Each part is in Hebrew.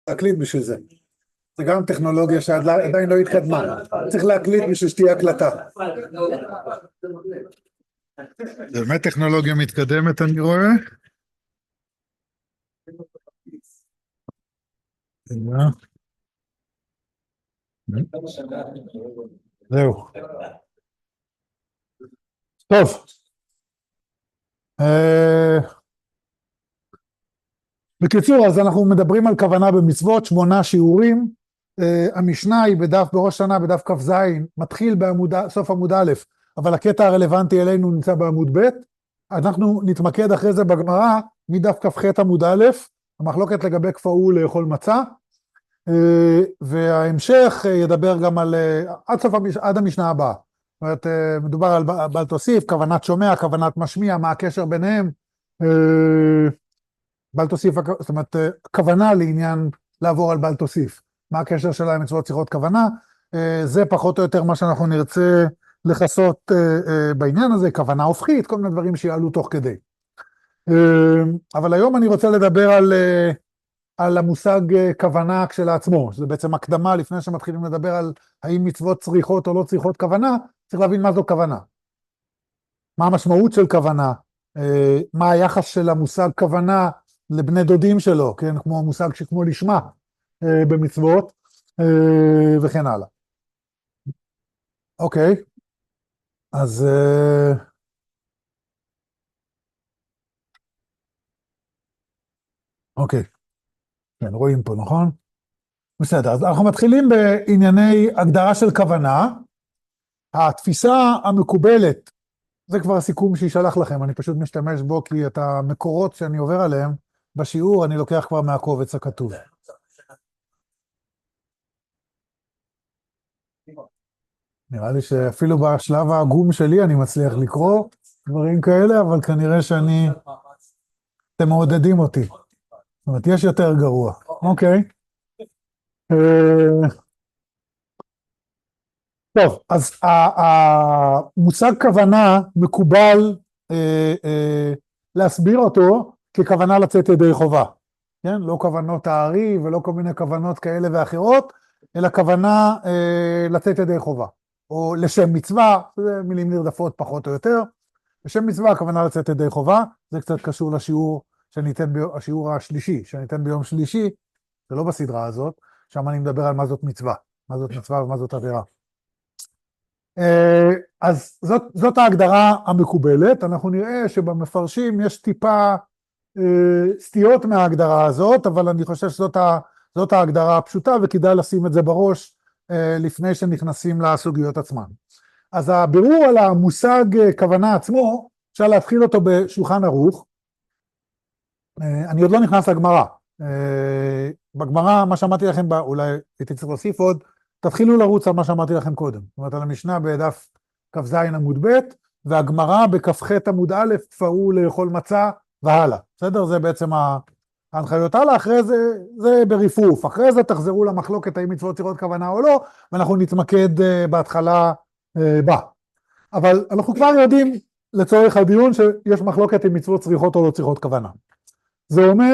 להקליט בשביל זה. זה גם טכנולוגיה שעדיין לא התקדמה. צריך להקליט בשביל שתהיה הקלטה. זה באמת טכנולוגיה מתקדמת, אני רואה. זהו. טוב. בקיצור, אז אנחנו מדברים על כוונה במצוות, 8 שיעורים. המשנה היא בראש שנה, בדף כ"ז, מתחיל סוף עמוד א', אבל הקטע הרלוונטי אלינו נמצא בעמוד ב'. אנחנו נתמקד אחרי זה בגמרא, מדף כ"ח עמוד א', המחלוקת לגבי כפאו לאכול מצה, וההמשך ידבר גם על, עד המשנה הבאה. זאת אומרת, מדובר על בל תוסיף, כוונת שומע, כוונת משמיע, מה הקשר ביניהם, בל תוסיף, זאת אומרת, כוונה לעניין לעבור על בל תוסיף. מה הקשר שלה עם מצוות צריכות כוונה? זה פחות או יותר מה שאנחנו נרצה לחסות בעניין הזה, כוונה הופכית, כל מיני דברים שיעלו תוך כדי. אבל היום אני רוצה לדבר על המושג כוונה כשלעצמו, שזה בעצם הקדמה לפני שמתחילים לדבר על האם מצוות צריכות או לא צריכות כוונה, צריך להבין מה זו כוונה. מה המשמעות של כוונה, מה היחס של המושג כוונה לבני דודים שלו, כן, כמו המושג שכמו לשמה במצוות, וכן הלאה. אוקיי, אז אוקיי, כן, רואים פה, נכון? בסדר, אז אנחנו מתחילים בענייני הגדרה של כוונה. התפיסה המקובלת, זה כבר הסיכום שישלח לכם, אני פשוט משתמש בו כי את המקורות שאני עובר עליהם בשיעור אני לוקח כבר מהקובץ הכתוב. נראה לי שאפילו בשלב העגום שלי אני מצליח לקרוא דברים כאלה, אבל כנראה אתם מעודדים אותי. זאת אומרת, יש יותר גרוע. אוקיי. טוב, אז המושג כוונה מקובל להסביר אותו ככוונה לצאת ידי חובה. כן? לא כוונות הארי ולא כל מיני כוונות כאלה ואחרות, אלא כוונה לצאת ידי חובה. או לשם מצווה, זה מילים נרדפות פחות או יותר. לשם מצווה, הכוונה לצאת ידי חובה, זה קצת קשור לשיעור השיעור השלישי, שניתן ביום שלישי, זה לא בסדרה הזאת, שם אני מדבר על מה זאת מצווה, מה זאת מצווה ומה זאת עבירה. אז זאת ההגדרה המקובלת, אנחנו נראה שבמפרשים יש טיפה סטיות מההגדרה הזאת, אבל אני חושב שזאת ההגדרה הפשוטה, וכדאי לשים את זה בראש לפני שנכנסים לסוגיות עצמן. אז הבירור על המושג כוונה עצמו, אפשר להתחיל אותו בשולחן ערוך. אני עוד לא נכנס לגמרא. בגמרא, מה שאמרתי לכם, אולי הייתי צריך להוסיף עוד, תתחילו לרוץ על מה שאמרתי לכם קודם. זאת אומרת, על המשנה בדף כ"ז עמוד ב', והגמרא בכ"ח עמוד א', כפאו לאכול מצה והלאה. בסדר? זה בעצם ההנחיות הלאה, אחרי זה בריפוף. אחרי זה תחזרו למחלוקת האם מצוות צריכות כוונה או לא, ואנחנו נתמקד בהתחלה בה. אבל אנחנו כבר יודעים לצורך הדיון שיש מחלוקת אם מצוות צריכות או לא צריכות כוונה. זה אומר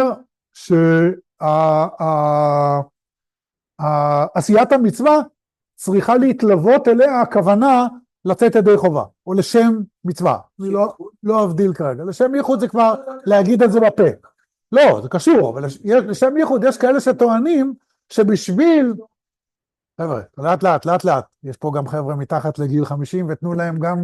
שעשיית המצווה צריכה להתלוות אליה הכוונה לצאת ידי חובה, או לשם מצווה. אני לא אבדיל כרגע. לשם ייחוד זה כבר להגיד את זה בפה. לא, זה קשור, אבל לשם ייחוד יש כאלה שטוענים שבשביל... חבר'ה, לאט לאט. יש פה גם חבר'ה מתחת לגיל 50, ותנו להם גם...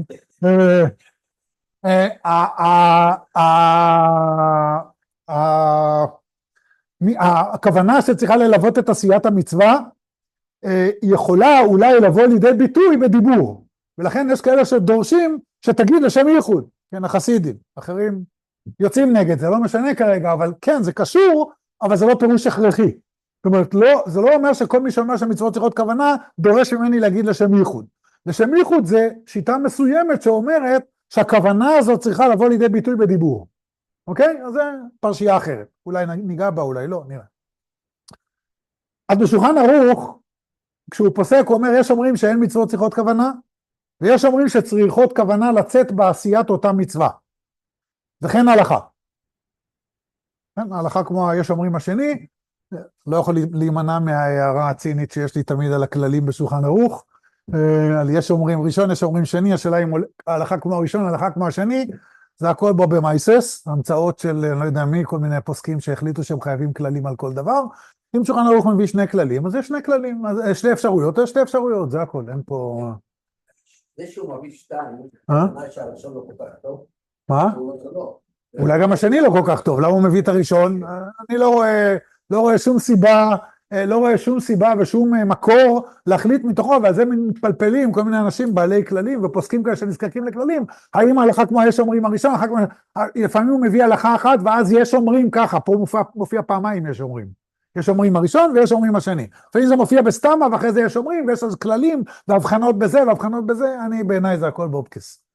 הכוונה שצריכה ללוות את עשיית המצווה, יכולה אולי לבוא לידי ביטוי בדיבור, ולכן יש כאלה שדורשים שתגיד לשם ייחוד, כן, החסידים, אחרים יוצאים נגד, זה לא משנה כרגע, אבל כן, זה קשור, אבל זה לא פירוש הכרחי. זאת אומרת, זה לא אומר שכל מי שאומר שמצוות צריכות כוונה, דורש ממני להגיד לשם ייחוד. לשם ייחוד זה שיטה מסוימת שאומרת שהכוונה הזאת צריכה לבוא לידי ביטוי בדיבור. אוקיי? אז זה פרשייה אחרת. אולי ניגע בה, אולי לא, נראה. אז בשולחן ערוך, כשהוא פוסק, הוא אומר, יש אומרים שאין מצוות צריכות כוונה, ויש אומרים שצריכות כוונה לצאת בעשיית אותה מצווה. וכן הלכה. כן, ההלכה כמו יש אומרים השני, לא יכול להימנע מההערה הצינית שיש לי תמיד על הכללים בשולחן ערוך. יש אומרים ראשון, יש אומרים שני, השאלה אם ההלכה כמו הראשון, ההלכה כמו השני, זה הכל בו במייסס, המצאות של אני לא יודע מי, כל מיני פוסקים שהחליטו שהם חייבים כללים על כל דבר. אם שולחן ערוך מביא שני כללים, אז יש שני כללים, אז שתי אפשרויות, יש שתי אפשרויות, זה הכל, אין פה... זה שהוא מביא שתיים, מה שהראשון לא כל כך טוב. מה? אולי גם השני לא כל כך טוב, למה הוא מביא את הראשון? אני לא רואה שום סיבה, לא רואה שום סיבה ושום מקור להחליט מתוכו, ועל זה מתפלפלים כל מיני אנשים בעלי כללים ופוסקים כאלה שנזקקים לכללים, האם ההלכה כמו יש אומרים הראשון, לפעמים הוא מביא הלכה אחת ואז יש אומרים ככה, פה מופיע פעמיים יש אומרים, יש אומרים הראשון ויש אומרים השני, לפעמים זה מופיע בסתמה ואחרי זה יש אומרים ויש אז כללים והבחנות בזה והבחנות בזה, בעיניי זה הכל באופקס.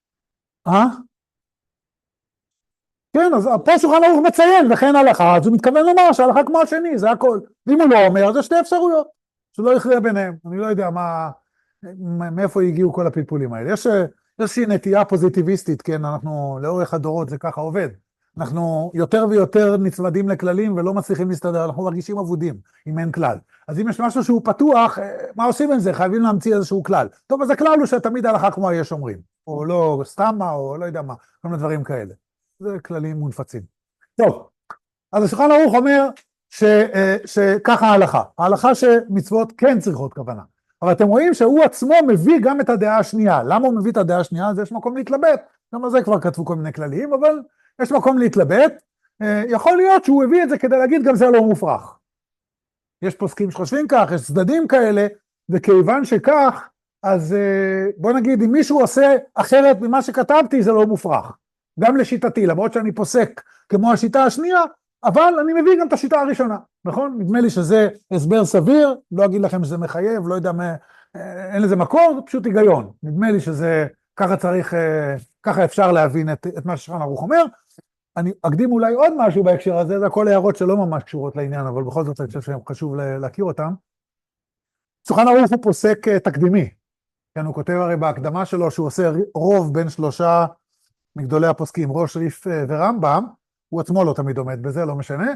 כן, אז פה שולחן ערוך מציין, וכן הלכה, אז הוא מתכוון לומר שההלכה כמו השני, זה הכל. ואם הוא לא אומר, זה שתי אפשרויות, שלא יכריע ביניהם. אני לא יודע מאיפה הגיעו כל הפלפולים האלה. יש איזושהי נטייה פוזיטיביסטית, כן, אנחנו לאורך הדורות זה ככה עובד. אנחנו יותר ויותר נצמדים לכללים ולא מצליחים להסתדר, אנחנו מרגישים אבודים, אם אין כלל. אז אם יש משהו שהוא פתוח, מה עושים עם זה? חייבים להמציא איזשהו כלל. טוב, אז הכלל הוא שתמיד ההלכה כמו יש אומרים, או לא סתמה, או לא יודע מה, כל מיני דברים כאלה. זה כללים מונפצים. טוב, אז השולחן ערוך אומר שככה ההלכה. ההלכה שמצוות כן צריכות כוונה. אבל אתם רואים שהוא עצמו מביא גם את הדעה השנייה. למה הוא מביא את הדעה השנייה? אז יש מקום להתלבט. גם על זה כבר כתבו כל מיני כללים, אבל יש מקום להתלבט. יכול להיות שהוא הביא את זה כדי להגיד גם זה לא מופרך. יש פוסקים שחושבים כך, יש צדדים כאלה, וכיוון שכך, אז בוא נגיד, אם מישהו עושה אחרת ממה שכתבתי, זה לא מופרך. גם לשיטתי, למרות שאני פוסק כמו השיטה השנייה, אבל אני מביא גם את השיטה הראשונה, נכון? נדמה לי שזה הסבר סביר, לא אגיד לכם שזה מחייב, לא יודע מה, אין לזה מקור, זה פשוט היגיון. נדמה לי שזה, ככה צריך, ככה אפשר להבין את מה ששולחן ערוך אומר. אני אקדים אולי עוד משהו בהקשר הזה, זה הכל הערות שלא ממש קשורות לעניין, אבל בכל זאת אני חושב שחשוב להכיר אותם. שולחן ערוך הוא פוסק תקדימי, כן, הוא כותב הרי בהקדמה שלו שהוא עושה רוב בין שלושה מגדולי הפוסקים, ראש ריף ורמב"ם, הוא עצמו לא תמיד עומד בזה, לא משנה,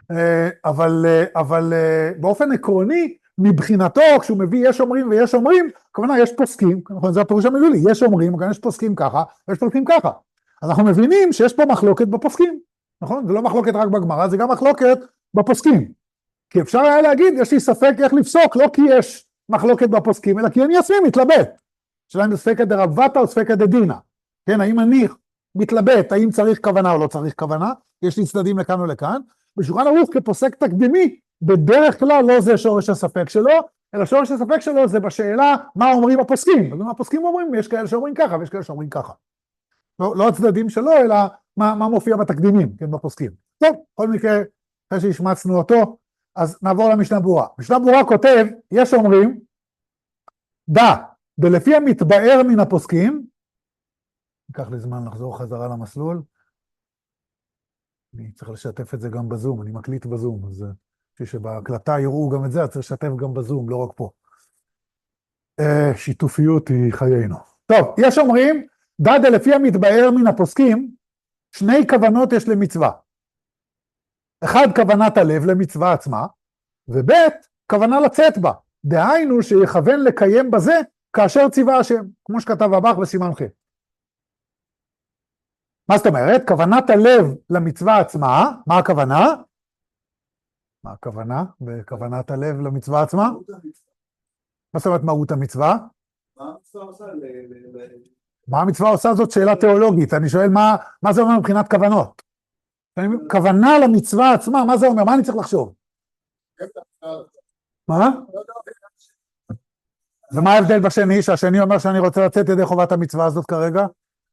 אבל באופן עקרוני, מבחינתו, כשהוא מביא יש אומרים ויש אומרים, כמובן יש פוסקים, זה הפירוש המילולי, יש אומרים, יש פוסקים ככה, ויש פוסקים ככה. אז אנחנו מבינים שיש פה מחלוקת בפוסקים, נכון? זה לא מחלוקת רק בגמרא, זה גם מחלוקת בפוסקים. כי אפשר היה להגיד, יש לי ספק איך לפסוק, לא כי יש מחלוקת בפוסקים, אלא כי אני עצמי מתלבט. שאלה אם ספקא דרבתא או ספקא דדינא. כן, האם אני מתלבט, האם צריך כוונה או לא צריך כוונה, יש לי צדדים לכאן או לכאן, בשולחן ערוך כפוסק תקדימי, בדרך כלל לא זה שורש הספק שלו, אלא שורש הספק שלו זה בשאלה מה אומרים הפוסקים, אז מה הפוסקים אומרים, יש כאלה שאומרים ככה ויש כאלה שאומרים ככה. לא הצדדים שלו, אלא מה מופיע בתקדימים, כן, בפוסקים. טוב, בכל מקרה, אחרי שהשמצנו אותו, אז נעבור למשנה ברורה. משנה ברורה כותב, יש אומרים, ולפי המתבאר מן הפוסקים, ייקח לי זמן לחזור חזרה למסלול, אני צריך לשתף את זה גם בזום, אני מקליט בזום, אז שבהקלטה יראו גם את זה, אז צריך לשתף גם בזום, לא רק פה. שיתופיות היא חיינו. טוב, יש אומרים, לפי המתבאר מן הפוסקים, שני כוונות יש למצווה. אחד, כוונת הלב למצווה עצמה, וב' כוונה לצאת בה. דהיינו שיכוון לקיים בזה כאשר ציווה השם, כמו שכתב הבח בסימן ח'. מה זאת אומרת? כוונת הלב למצווה עצמה, מה הכוונה? מה הכוונה בכוונת הלב למצווה עצמה? מה זאת אומרת מהות המצווה? מה המצווה עושה? זאת שאלה תיאולוגית, אני שואל מה זה אומר מבחינת כוונות? כוונה למצווה עצמה, מה זה אומר? מה אני צריך לחשוב? מה? ומה ההבדל בשני? שהשני אומר שאני רוצה לצאת ידי חובת המצווה הזאת כרגע?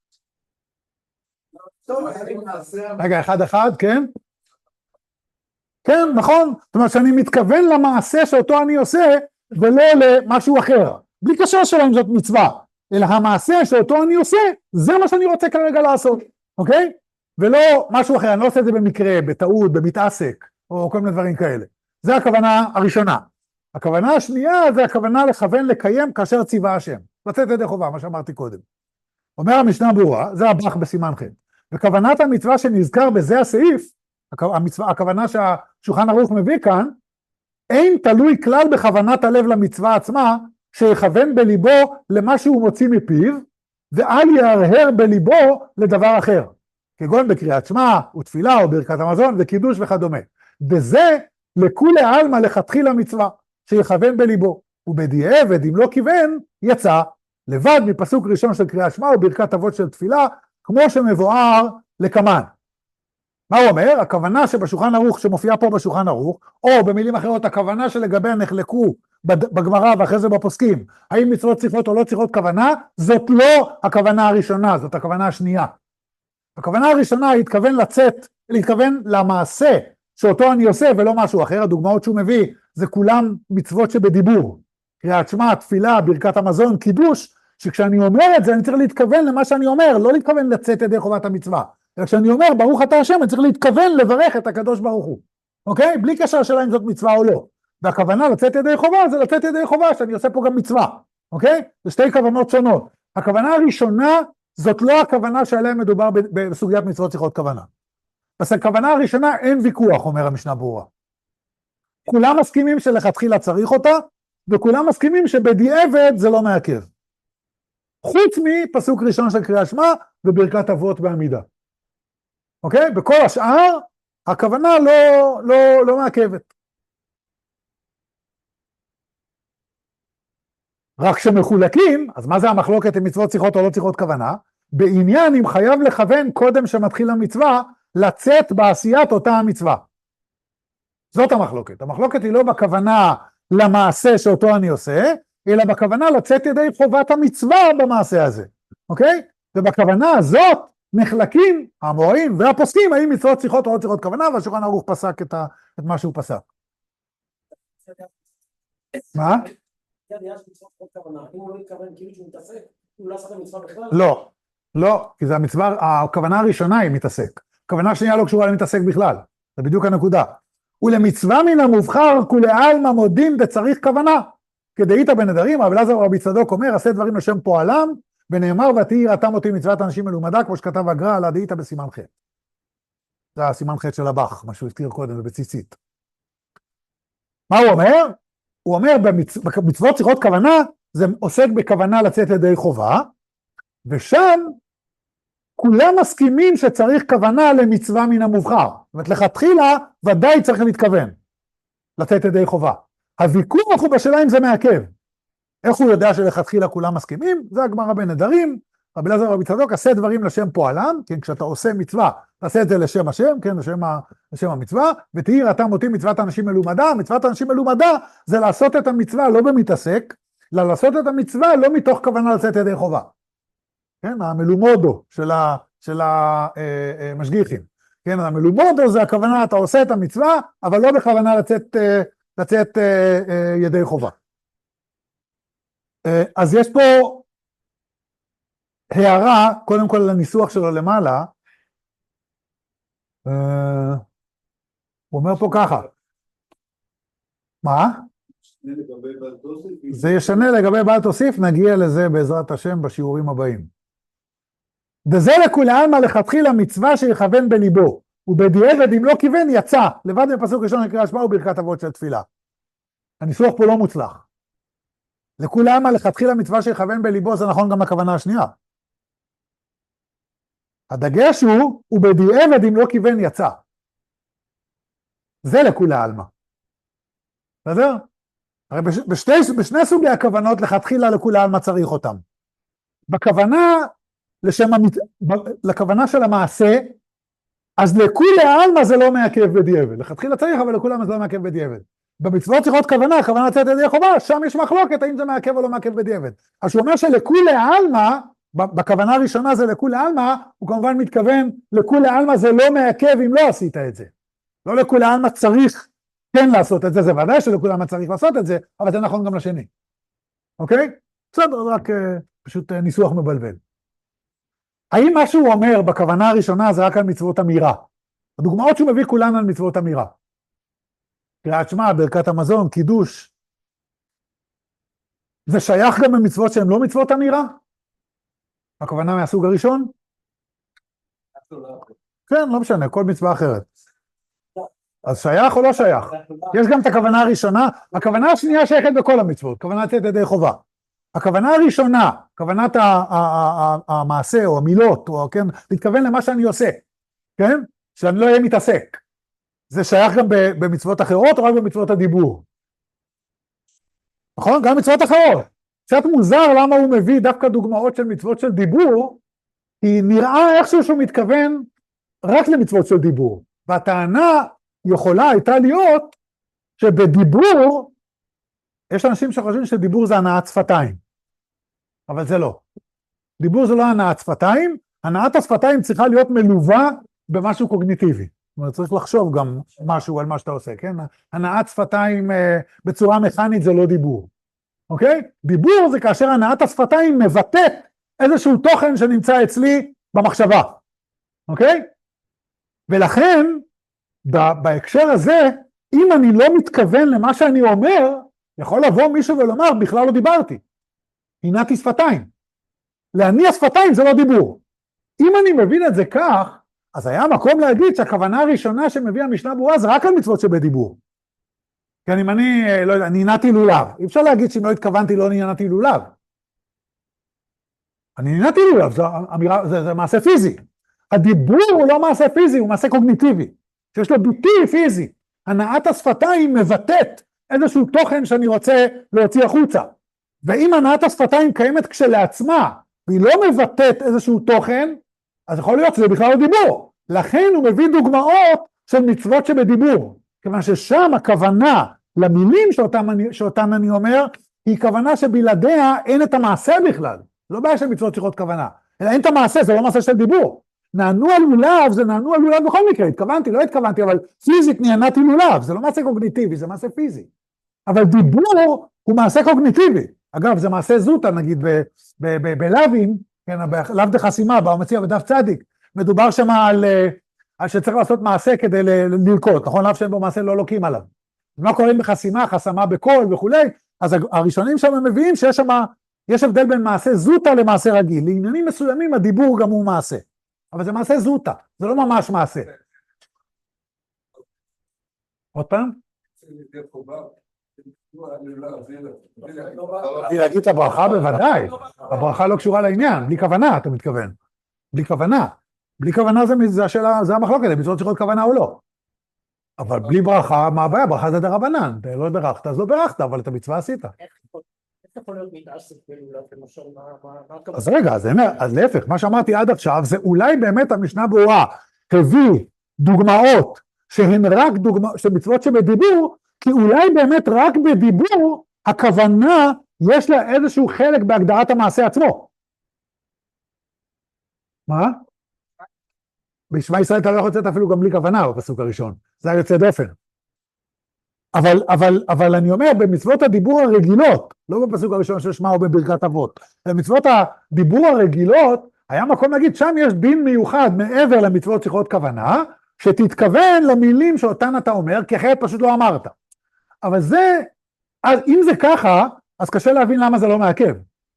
רגע, אחד, כן? כן, נכון. זאת אומרת שאני מתכוון למעשה שאותו אני עושה, ולא למשהו אחר. בלי קשר שלו אם זאת מצווה. אלא המעשה שאותו אני עושה, זה מה שאני רוצה כרגע לעשות. אוקיי? ולא משהו אחר. אני לא עושה את זה במקרה, בטעות, במתעסק, או כל מיני דברים כאלה. זה הכוונה הראשונה. הכוונה השנייה זה הכוונה לכוון לקיים כאשר ציווה השם. לצאת ידי חובה, מה שאמרתי קודם. אומר המשנה ברורה, זה הבח בסימן ח'. וכוונת המצווה שנזכר בזה הסעיף, הכוונה שהשולחן ערוך מביא כאן, אין תלוי כלל בכוונת הלב למצווה עצמה, שיכוון בליבו למה שהוא מוציא מפיו, ואל יהרהר בליבו לדבר אחר, כגון בקריאת שמע, ותפילה, או ברכת המזון, וקידוש וכדומה. וזה לכולי עלמא לכתחילה מצווה, שיכוון בליבו, ובדיעבד, אם לא כיוון, יצא לבד מפסוק ראשון של קריאת שמע, וברכת אבות של תפילה, כמו שמבואר לקמן. מה הוא אומר? הכוונה שבשולחן ערוך, שמופיעה פה בשולחן ערוך, או במילים אחרות, הכוונה שלגביה נחלקו בגמרא ואחרי זה בפוסקים, האם מצוות צריכות או לא צריכות כוונה, זאת לא הכוונה הראשונה, זאת הכוונה השנייה. הכוונה הראשונה היא להתכוון למעשה שאותו אני עושה ולא משהו אחר. הדוגמאות שהוא מביא זה כולם מצוות שבדיבור, קריאת שמע, תפילה, ברכת המזון, קידוש, שכשאני אומר את זה אני צריך להתכוון למה שאני אומר, לא להתכוון לצאת ידי חובת המצווה. כשאני אומר ברוך אתה השם, אני צריך להתכוון לברך את הקדוש ברוך הוא, אוקיי? בלי קשר שאלה אם זאת מצווה או לא. והכוונה לצאת ידי חובה זה לצאת ידי חובה, שאני עושה פה גם מצווה, אוקיי? זה שתי כוונות שונות. הכוונה הראשונה זאת לא הכוונה שעליה מדובר בסוגיית מצוות צריכות כוונה. אז הכוונה הראשונה אין ויכוח, אומר המשנה ברורה. כולם מסכימים שלכתחילה צריך אותה, וכולם מסכימים שבדיעבד זה לא מעכב. חוץ מפסוק ראשון של קריאת שמע וברכת אבות בעמידה. אוקיי? בכל השאר, הכוונה לא מעכבת. רק כשמחולקים, אז מה זה המחלוקת אם מצוות צריכות או לא צריכות כוונה? בעניין אם חייב לכוון קודם שמתחיל המצווה, לצאת בעשיית אותה המצווה. זאת המחלוקת. המחלוקת היא לא בכוונה למעשה שאותו אני עושה, אלא בכוונה לצאת ידי חובת המצווה במעשה הזה. אוקיי? ובכוונה הזאת, נחלקים האמוראים והפוסקים, האם מצוות צריכות או לא צריכות כוונה, והשולחן ערוך פסק את מה שהוא פסק. מה? לא, לא, כי זה המצווה, הכוונה הראשונה היא מתעסק. הכוונה השנייה לא קשורה למתעסק בכלל, זה בדיוק הנקודה. ולמצווה מן המובחר כולי עלמא מודים דצריך כוונה. כדאית בנדרים, רבי אלעזר ורבי צדוק אומר, עשה דברים לשם פועלם, ונאמר ותהי יראתם אותי מצוות אנשים מלומדה, כמו שכתב הגר"א על הדאית בסימן ח'. זה הסימן ח' של הבח, מה שהוא הזכיר קודם, בציצית. מה הוא אומר? הוא אומר, במצוות צריכות כוונה, זה עוסק בכוונה לצאת ידי חובה, ושם כולם מסכימים שצריך כוונה למצווה מן המובחר. זאת אומרת, לכתחילה ודאי צריך להתכוון לצאת ידי חובה. הוויכוח הוא בשאלה אם זה מעכב. איך הוא יודע שלכתחילה כולם מסכימים? זה הגמרא בנדרים, רבי אלעזר ורבי צדוק, עשה דברים לשם פועלם, כן, כשאתה עושה מצווה, תעשה את זה לשם השם, כן, לשם המצווה, ותהי יראתם אותי מצוות אנשים מלומדה. מצוות אנשים מלומדה זה לעשות את המצווה לא במתעסק, אלא לעשות את המצווה לא מתוך כוונה לצאת ידי חובה. כן, המלומודו של המשגיחים. כן, המלומודו זה הכוונה, אתה עושה את המצווה, אבל לא בכוונה לצאת ידי חובה. אז יש פה הערה, קודם כל לניסוח שלו למעלה, הוא אומר פה ככה, מה? זה ישנה לגבי בעל תוסיף, נגיע לזה בעזרת השם בשיעורים הבאים. וזה לכולי עלמא לכתחילה מצווה שיכוון בליבו, ובדיעבד אם לא כיוון יצא, לבד מפסוק ראשון לקריאת שמע וברכת אבות של תפילה. הניסוח פה לא מוצלח. לכולי עלמא לכתחילה מצווה שיכוון בליבו, זה נכון גם לכוונה השנייה. הדגש הוא, ובדיעבד אם לא כיוון יצא. זה לכולי עלמא. בסדר? הרי בשני סוגי הכוונות לכתחילה לכולי עלמא צריך אותם. בכוונה, לכוונה של המעשה, אז לכולי עלמא זה לא מעכב בדיעבד. לכתחילה צריך, אבל לכולי עלמא זה לא מעכב בדיעבד. במצוות צריכות כוונה, כוונה לצאת ידי חובה, שם יש מחלוקת האם זה מעכב או לא מעכב בדיעבד. אז הוא אומר שלכולי עלמא, בכוונה הראשונה זה לכולי עלמא, הוא כמובן מתכוון, לכולי עלמא זה לא מעכב אם לא עשית את זה. לא לכולי עלמא צריך כן לעשות את זה, זה ודאי שלכולי עלמא צריך לעשות את זה, אבל זה נכון גם לשני. אוקיי? בסדר, רק פשוט ניסוח מבלבל. האם מה שהוא אומר בכוונה הראשונה זה רק על מצוות אמירה? הדוגמאות שהוא מביא כולן על מצוות אמירה. קריאת שמע, ברכת המזון, קידוש. זה שייך גם במצוות שהן לא מצוות אמירה? הכוונה מהסוג הראשון? כן, לא משנה, כל מצווה אחרת. אז שייך או לא שייך? יש גם את הכוונה הראשונה, הכוונה השנייה שייכת בכל המצוות, כוונת ידי חובה. הכוונה הראשונה, כוונת המעשה או המילות, או כן, להתכוון למה שאני עושה, כן? שאני לא אהיה מתעסק. זה שייך גם במצוות אחרות או רק במצוות הדיבור? נכון? גם מצוות אחרות. קצת מוזר למה הוא מביא דווקא דוגמאות של מצוות של דיבור, כי נראה איכשהו שהוא מתכוון רק למצוות של דיבור. והטענה יכולה הייתה להיות שבדיבור, יש אנשים שחושבים שדיבור זה הנעת שפתיים, אבל זה לא. דיבור זה לא הנעת שפתיים, הנעת השפתיים צריכה להיות מלווה במשהו קוגניטיבי. זאת אומרת, צריך לחשוב גם משהו על מה שאתה עושה, כן? הנעת שפתיים בצורה מכנית זה לא דיבור, אוקיי? דיבור זה כאשר הנעת השפתיים מבטאת איזשהו תוכן שנמצא אצלי במחשבה, אוקיי? ולכן, בהקשר הזה, אם אני לא מתכוון למה שאני אומר, יכול לבוא מישהו ולומר, בכלל לא דיברתי. הנעתי שפתיים. להניע שפתיים זה לא דיבור. אם אני מבין את זה כך, אז היה מקום להגיד שהכוונה הראשונה שמביא המשנה ברורה זה רק על מצוות שבדיבור. כן, אם אני, לא יודע, נענעתי לולב. אי אפשר להגיד שאם לא התכוונתי לא נענעתי לולב. אני נענעתי לולב, זה מעשה פיזי. הדיבור הוא לא מעשה פיזי, הוא מעשה קוגניטיבי. שיש לו ביטוי פיזי. הנעת השפתיים מבטאת איזשהו תוכן שאני רוצה להוציא החוצה. ואם הנעת השפתיים קיימת כשלעצמה, והיא לא מבטאת איזשהו תוכן, אז יכול להיות שזה בכלל לא דיבור. לכן הוא מביא דוגמאות של מצוות שבדיבור. כיוון ששם הכוונה למילים שאותן אני אומר, היא כוונה שבלעדיה אין את המעשה בכלל. לא בעיה של מצוות צריכות כוונה. אלא אין את המעשה, זה לא מעשה של דיבור. נענו על לולב, זה נענו על לולב בכל מקרה. התכוונתי, לא התכוונתי, אבל פיזית נענעתי לולב. זה לא מעשה קוגניטיבי, זה מעשה פיזי. אבל דיבור הוא מעשה קוגניטיבי. אגב, זה מעשה זוטה, נגיד, בלאווים, כן, לאו דחסימה, באמציה בדף צדיק, מדובר שם על שצריך לעשות מעשה כדי ללקוט, נכון? לאו שאין בו מעשה לא לוקים עליו. מה קוראים בחסימה, חסמה בקול וכולי, אז הראשונים שם מביאים שיש שם, יש הבדל בין מעשה זוטה למעשה רגיל, לעניינים מסוימים הדיבור גם הוא מעשה, אבל זה מעשה זוטה, זה לא ממש מעשה. עוד פעם? להגיד את הברכה בוודאי, הברכה לא קשורה לעניין, בלי כוונה אתה מתכוון, בלי כוונה, בלי כוונה זה השאלה, זה המחלוקת, מצוות צריכות כוונה או לא, אבל בלי ברכה, מה הבעיה? ברכה זה דרבנן, לא ברכת אז לא ברכת, אבל את המצווה עשית. איך יכול להיות מתעסק בלולב, למשל, אז רגע, אז להפך, מה שאמרתי עד עכשיו, זה אולי באמת המשנה ברורה, הביא דוגמאות, שהן רק דוגמאות, שמצוות שבדיבור, כי אולי באמת רק בדיבור, הכוונה, יש לה איזשהו חלק בהגדרת המעשה עצמו. מה? בשמע ישראל אתה לא יכול לצאת אפילו גם בלי כוונה בפסוק הראשון, זה היוצא דופן. אבל אני אומר, במצוות הדיבור הרגילות, לא בפסוק הראשון של שמע או בברכת אבות, במצוות הדיבור הרגילות, היה מקום להגיד, שם יש דין מיוחד מעבר למצוות צריכות כוונה, שתתכוון למילים שאותן אתה אומר, כי אחרת פשוט לא אמרת. אבל זה, אז אם זה ככה, אז קשה להבין למה זה לא מעכב.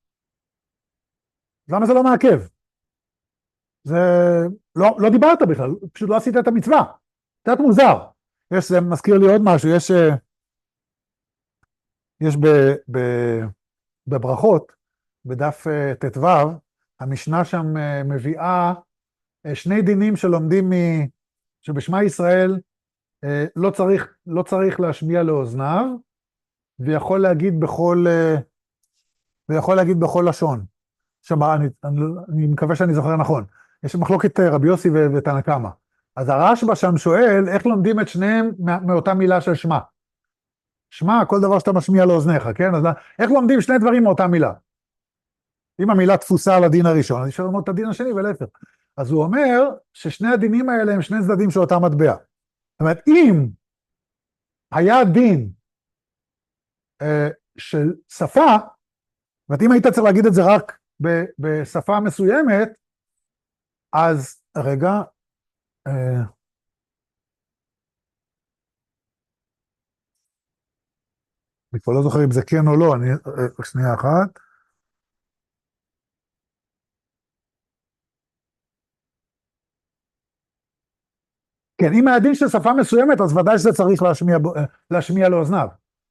למה זה לא מעכב? זה, לא דיברת בכלל, פשוט לא עשית את המצווה. קצת מוזר. זה מזכיר לי עוד משהו, יש בברכות, בדף ט"ו, המשנה שם מביאה שני דינים שלומדים שבשמע ישראל לא צריך להשמיע לאוזניו, ויכול להגיד בכל לשון. אני מקווה שאני זוכר נכון. יש מחלוקת רבי יוסי ותנא קמא. אז הרשב"א שם שואל, איך לומדים את שניהם מאותה מילה של שמע? שמע, כל דבר שאתה משמיע לאוזניך, כן? אז איך לומדים שני דברים מאותה מילה? אם המילה תפוסה על הדין הראשון, אז אפשר ללמוד את הדין השני ולהפך. אז הוא אומר ששני הדינים האלה הם שני צדדים של אותה מטבע. זאת אומרת, אם היה דין של שפה, זאת אומרת, אם היית צריך להגיד את זה רק בשפה מסוימת, אז רגע, אני כבר לא זוכר אם זה כן או לא, שנייה אחת. כן, אם היה דין של שפה מסוימת, אז ודאי שזה צריך להשמיע לאוזניו.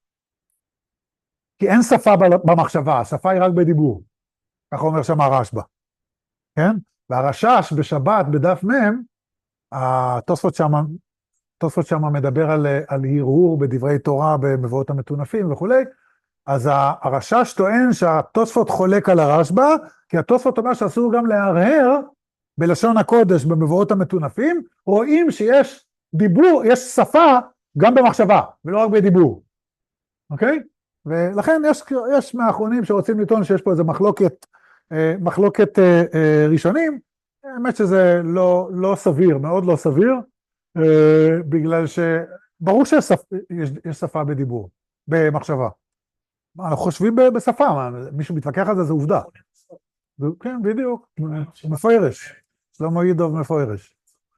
כי אין שפה במחשבה, השפה היא רק בדיבור. ככה אומר שם הרשב"א. כן? והרש"ש בשבת, בדף מ', התוספות שם מדבר על הרהור בדברי תורה במבואות המטונפים וכולי, אז הרש"ש טוען שהתוספות חולק על הרשב"א, כי התוספות אומר שאסור גם להרהר בלשון הקודש במבואות המטונפים, רואים שיש דיבור, יש שפה גם במחשבה, ולא רק בדיבור. אוקיי? ולכן יש מהאחרונים שרוצים לטעון שיש פה איזו מחלוקת ראשונים, האמת שזה לא סביר, מאוד לא סביר, בגלל שברור שיש שפה בדיבור, במחשבה. אנחנו חושבים בשפה, מישהו מתווכח על זה, זה עובדה. כן, בדיוק, מפוירש. שלמה ידוב מפוירש.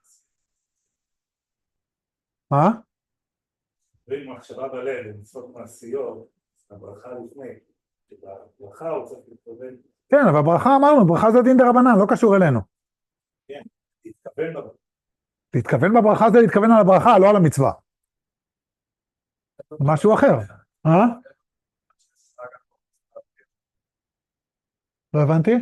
מה? במחשבה בלב, במצוות מעשיות, הברכה לפני. הברכה הוא צריך להתכוון. כן, אבל ברכה אמרנו, ברכה זה דין דרבנן, לא קשור אלינו. כן, להתכוון בברכה. להתכוון בברכה זה להתכוון על הברכה, לא על המצווה. משהו אחר. לא הבנתי?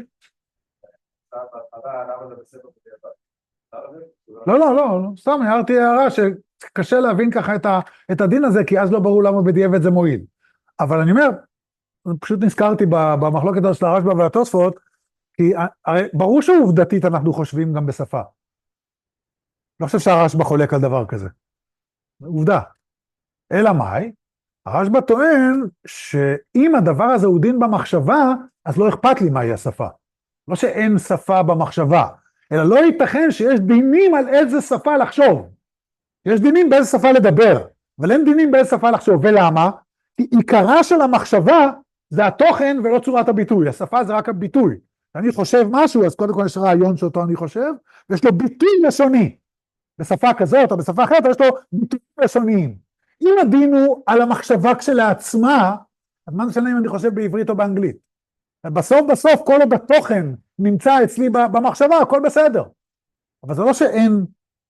לא, סתם הערתי הערה שקשה להבין ככה את הדין הזה, כי אז לא ברור למה בדיעבד זה מועיל. אבל אני אומר, פשוט נזכרתי במחלוקת של הרשב"א והתוספות, כי הרי ברור שעובדתית אנחנו חושבים גם בשפה. לא חושב שהרשב"א חולק על דבר כזה. עובדה. אלא מאי? הרשב"א טוען שאם הדבר הזה הוא דין במחשבה, אז לא אכפת לי מהי השפה. לא שאין שפה במחשבה, אלא לא ייתכן שיש דינים על איזה שפה לחשוב. יש דינים באיזה שפה לדבר, אבל אין דינים באיזה שפה לחשוב. ולמה? כי עיקרה של המחשבה זה התוכן ולא צורת הביטוי. השפה זה רק הביטוי. אני חושב משהו, אז קודם כל יש רעיון שאותו אני חושב, ויש לו ביטוי לשוני. בשפה כזאת או בשפה אחרת, יש לו ביטויים לשוניים. אם הדין הוא על המחשבה כשלעצמה, אז מה משנה אם אני חושב בעברית או באנגלית? בסוף כל עוד התוכן נמצא אצלי במחשבה, הכל בסדר. אבל זה לא שאין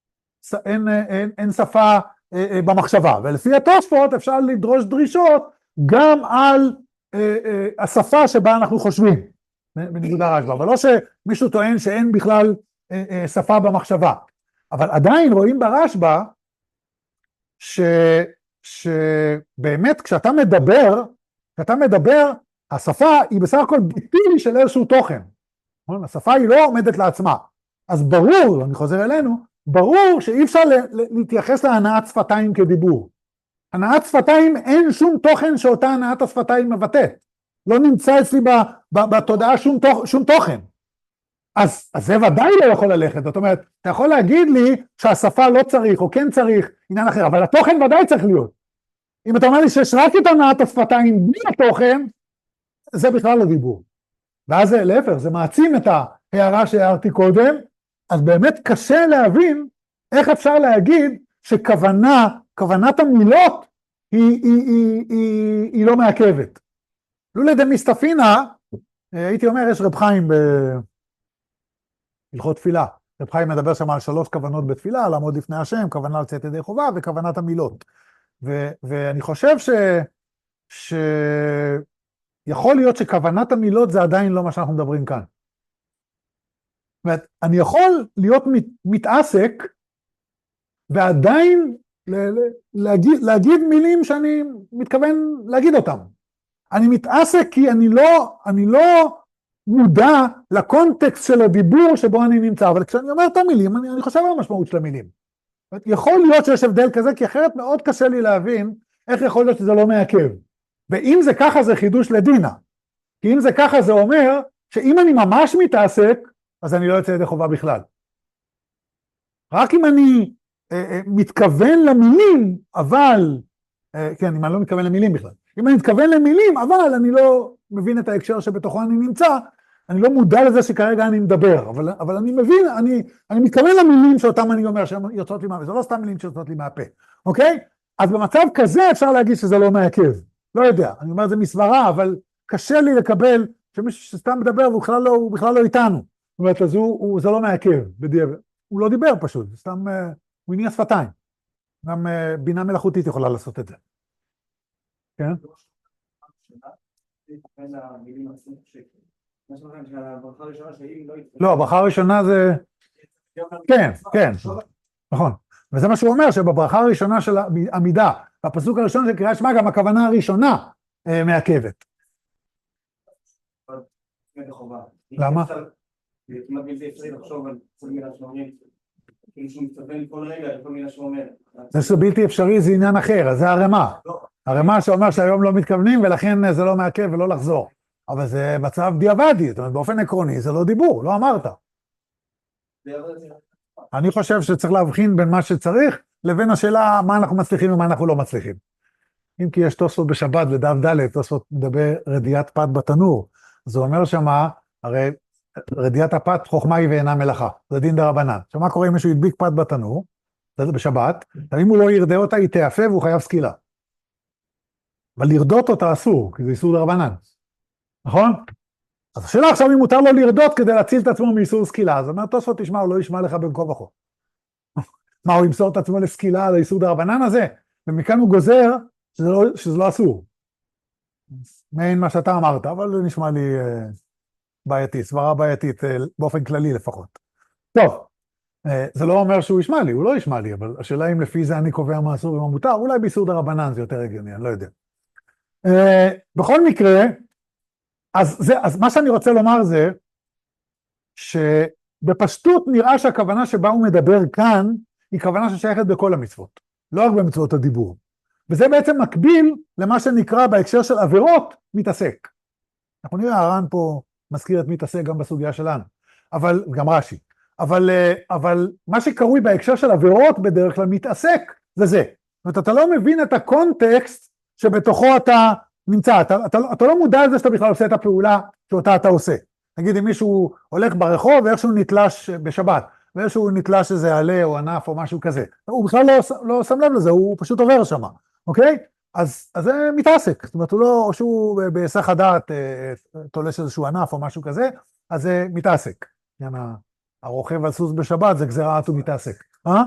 שפה במחשבה, ולפי התוספות אפשר לדרוש דרישות גם על השפה שבה אנחנו חושבים, בניגוד לרשב"א, אבל לא שמישהו טוען שאין בכלל שפה במחשבה. אבל עדיין רואים ברשב"א שבאמת כשאתה מדבר, השפה היא בסך הכל ביטוי של איזשהו תוכן. השפה היא לא עומדת לעצמה. אז ברור, אני חוזר אלינו, ברור שאי אפשר להתייחס להנעת שפתיים כדיבור. הנעת שפתיים אין שום תוכן שאותה הנעת השפתיים מבטאת. לא נמצא אצלי בתודעה שום תוכן. אז זה ודאי לא יכול ללכת. זאת אומרת, אתה יכול להגיד לי שהשפה לא צריך או כן צריך עניין אחר, אבל התוכן ודאי צריך להיות. אם אתה אומר לי שיש רק את הנעת השפתיים בלי התוכן, זה בכלל לא דיבור. ואז זה להפך, זה מעצים את ההערה שהערתי קודם, אז באמת קשה להבין איך אפשר להגיד שכוונת המילות היא לא מעכבת. לולא דמסתפינא, הייתי אומר, יש רב חיים בהלכות תפילה. רב חיים מדבר שם על 3 כוונות בתפילה, לעמוד לפני השם, כוונה לצאת ידי חובה וכוונת המילות. ואני חושב יכול להיות שכוונת המילות זה עדיין לא מה שאנחנו מדברים כאן. זאת אומרת, אני יכול להיות מתעסק, ועדיין להגיד מילים שאני מתכוון להגיד אותם. אני מתעסק כי אני לא מודע לקונטקסט של הדיבור שבו אני נמצא, אבל כשאני אומר את המילים, אני חושב על המשמעות של המילים. זאת אומרת, יכול להיות שיש הבדל כזה, כי אחרת מאוד קשה לי להבין איך יכול להיות שזה לא מעכב. ואם זה ככה זה חידוש לדינה. כי אם זה ככה זה אומר שאם אני ממש מתעסק, אז אני לא יוצא ידי חובה בכלל. רק אם אני מתכוון למילים, אבל, כן, אם אני לא מתכוון למילים בכלל. אם אני מתכוון למילים, אבל אני לא מבין את ההקשר שבתוכו אני נמצא, אני לא מודע לזה שכרגע אני מדבר, אבל אני מבין, אני מתכוון למילים שאותם אני אומר, שהן יוצאות לי מהפה, זה לא סתם מילים שיוצאות לי מהפה, אוקיי? אז במצב כזה אפשר להגיד שזה לא מעכב. לא יודע, אני אומר זה מסברה, אבל קשה לי לקבל שמישהו שסתם מדבר והוא בכלל לא איתנו. זאת אומרת, אז זה לא מעכב בדיעבד. הוא לא דיבר פשוט, סתם, הוא הניע שפתיים. גם בינה מלאכותית יכולה לעשות את זה. כן? לא, הברכה הראשונה זה... כן, כן, נכון. וזה מה שהוא אומר, שבברכה הראשונה של עמידה, בפסוק הראשון של קריאת שמע, גם הכוונה הראשונה מעכבת. למה? כמעט בלתי אפשרי לחשוב על כל מילה שאומרים, כאילו שהוא מתכוון כל רגע על כל מילה שאומר. זה שבלתי אפשרי זה עניין אחר, אז זה הרמה. הרמה שאומר שהיום לא מתכוונים ולכן זה לא מעכב ולא לחזור. אבל זה מצב דיעבדי, זאת אומרת באופן עקרוני זה לא דיבור, לא אמרת. אני חושב שצריך להבחין בין מה שצריך לבין השאלה מה אנחנו מצליחים ומה אנחנו לא מצליחים. אם כי יש תוספות בשבת בדף ד', תוספות מדבר רדיעת פת בתנור, זה אומר שמה, הרי רדיעת הפת חוכמה היא ואינה מלאכה, זה דין דרבנן. עכשיו מה קורה אם מישהו ידביק פת בתנור, זה בשבת, אם הוא לא ירדה אותה היא תיאפה והוא חייב סקילה. אבל לרדות אותה אסור, כי זה איסור דרבנן. נכון? אז השאלה עכשיו אם מותר לו לרדות כדי להציל את עצמו מאיסור סקילה, אז אומר תוספות תשמע, הוא לא ישמע לך בין כה וכה. מה, הוא ימסור את עצמו לסקילה על האיסור דרבנן הזה? ומכאן הוא גוזר שזה לא אסור. מעין מה שאתה אמרת, אבל זה נשמע לי בעייתי, סברה בעייתית באופן כללי לפחות. טוב, זה לא אומר שהוא ישמע לי, הוא לא ישמע לי, אבל השאלה אם לפי זה אני קובע מה אסור ומה מותר, אולי באיסור דרבנן זה יותר הגיוני, אני לא יודע. בכל מקרה, אז מה שאני רוצה לומר זה, שבפשטות נראה שהכוונה שבה הוא מדבר כאן, היא כוונה ששייכת בכל המצוות, לא רק במצוות הדיבור. וזה בעצם מקביל למה שנקרא בהקשר של עבירות, מתעסק. אנחנו נראה, הר"ן פה מזכיר את מתעסק גם בסוגיה שלנו, אבל גם רש"י. אבל מה שקרוי בהקשר של עבירות בדרך כלל מתעסק, זה זה. זאת אומרת, אתה לא מבין את הקונטקסט שבתוכו אתה נמצא, אתה לא מודע לזה שאתה בכלל עושה את הפעולה שאותה אתה עושה. נגיד אם מישהו הולך ברחוב ואיכשהו נתלש בשבת, ואיכשהו נתלש איזה עלה או ענף או משהו כזה, הוא בכלל לא שם לב לזה, הוא פשוט עובר שם, אוקיי? אז זה מתעסק, זאת אומרת, הוא לא, או שהוא בהיסח הדעת תולש איזשהו ענף או משהו כזה, אז זה מתעסק. הרוכב על סוס בשבת זה גזירת ומתעסק.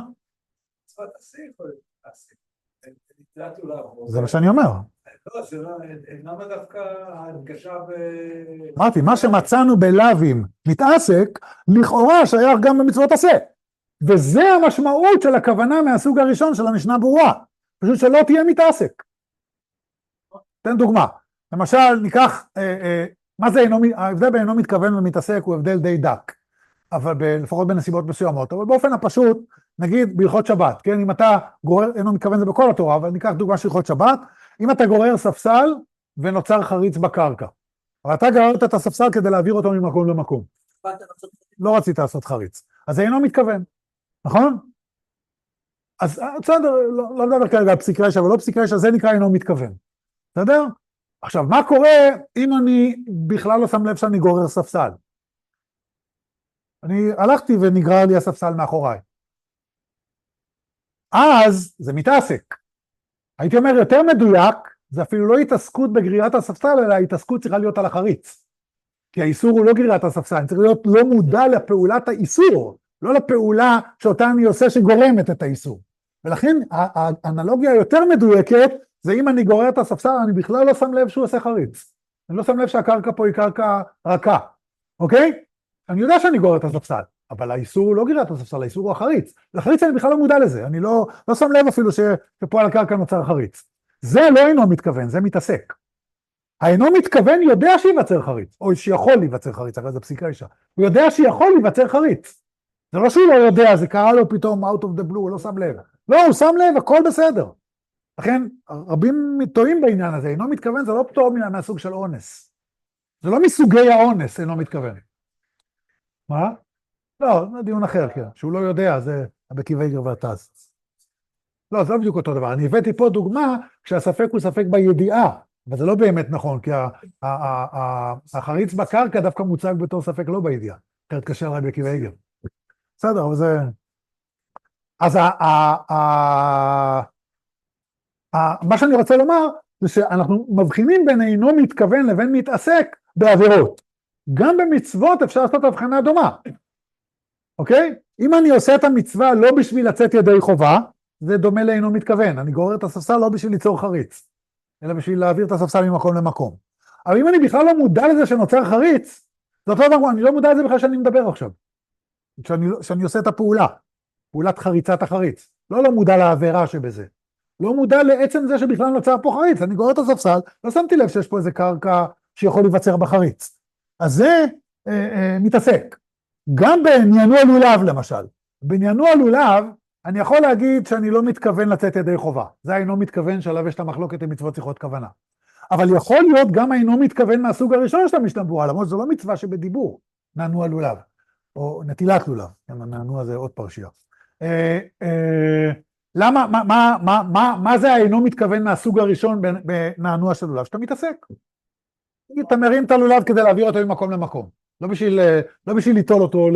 זה מה שאני אומר. לא, זה לא, למה דווקא ההדגשה אמרתי, מה שמצאנו בלווים מתעסק, לכאורה שייך גם במצוות עשה. וזה המשמעות של הכוונה מהסוג הראשון של המשנה ברורה. פשוט שלא תהיה מתעסק. תן דוגמה. למשל, ניקח, מה זה ההבדל בין אינו מתכוון ומתעסק הוא הבדל די דק. אבל לפחות בנסיבות מסוימות. אבל באופן הפשוט, נגיד בהלכות שבת, כן? אם אתה גורר, אינו מתכוון זה בכל התורה, אבל ניקח דוגמה של הלכות שבת, אם אתה גורר ספסל ונוצר חריץ בקרקע. אבל אתה גררת את הספסל כדי להעביר אותו ממקום למקום. לא רצית לעשות חריץ. אז זה אינו מתכוון. נכון? אז בסדר, לא מדבר כרגע על פסיק רשע, אבל לא פסיק רשע, זה נקרא אינו מתכוון. בסדר? עכשיו, מה קורה אם אני בכלל לא שם לב שאני גורר ספסל? אני הלכתי ונגרר לי הספסל מאחוריי. אז זה מתעסק. הייתי אומר יותר מדויק, זה אפילו לא התעסקות בגרירת הספסל, אלא ההתעסקות צריכה להיות על החריץ. כי האיסור הוא לא גרירת הספסל, אני צריך להיות לא מודע לפעולת האיסור, לא לפעולה שאותה אני עושה שגורמת את האיסור. ולכן האנלוגיה היותר מדויקת, זה אם אני גורר את הספסל, אני בכלל לא שם לב שהוא עושה חריץ. אני לא שם לב שהקרקע פה היא קרקע רכה. אוקיי? אני יודע שאני גורר את הספסל, אבל האיסור הוא לא גרירת הספסל, האיסור הוא החריץ. לחריץ אני בכלל לא מודע לזה, אני לא שם לב אפילו שפה על הקרקע נוצר חריץ. זה לא אינו מתכוון, זה מתעסק. האינו מתכוון יודע שיווצר חריץ, או שיכול להיווצר חריץ, אחרי זה פסיקה אישה. הוא יודע שיכול להיווצר חריץ. זה לא שהוא לא יודע, זה קרה לו פתאום out of the blue, הוא לא שם לב. לא, הוא שם לב, הכל בסדר. לכן, רבים טועים בעניין הזה, אינו מתכוון, זה לא פטור מהסוג של אונס. זה לא מסוגי האונס, אינו מתכוון. מה? לא, זה דיון אחר, כן. שהוא לא יודע, זה בקבעי גרוותז. לא, זה לא בדיוק אותו דבר. אני הבאתי פה דוגמה, כשהספק הוא ספק בידיעה, אבל זה לא באמת נכון, כי החריץ בקרקע דווקא מוצג בתור ספק לא בידיעה. אחרת קשה עליי בקבעי גר. בסדר, אבל זה... אז מה שאני רוצה לומר, זה שאנחנו מבחינים בין אינו מתכוון לבין מתעסק בעבירות. גם במצוות אפשר לעשות הבחנה דומה. אוקיי? אם אני עושה את המצווה לא בשביל לצאת ידי חובה, זה דומה לאינו מתכוון. אני גורר את הספסל לא בשביל ליצור חריץ, אלא בשביל להעביר את הספסל ממקום למקום. אבל אם אני בכלל לא מודע לזה שנוצר חריץ, זאת אומרת, אני לא מודע לזה בכלל שאני מדבר עכשיו. שאני עושה את הפעולה, פעולת חריצת החריץ. לא מודע לעבירה שבזה. לא מודע לעצם זה שבכלל נוצר פה חריץ. אני גורר את הספסל, לא שמתי לב שיש פה איזה קרקע שיכול להיווצר בחריץ. אז זה מתעסק. גם בעניינו הלולב למשל. בעניינו הלולב, אני יכול להגיד שאני לא מתכוון לצאת ידי חובה. זה אינו מתכוון שעליו יש את המחלוקת עם מצוות צריכות כוונה. אבל יכול להיות גם אינו מתכוון מהסוג הראשון של המשנה ברורה, למרות שזו לא מצווה שבדיבור, נענו הלולב, או נטילת לולב, נענו הזה עוד פרשייה. למה, מה זה האינו מתכוון מהסוג הראשון בנענוע של לולב? שאתה מתעסק. אתה מרים את הלולב כדי להעביר אותו ממקום למקום. לא בשביל ליטול אותו,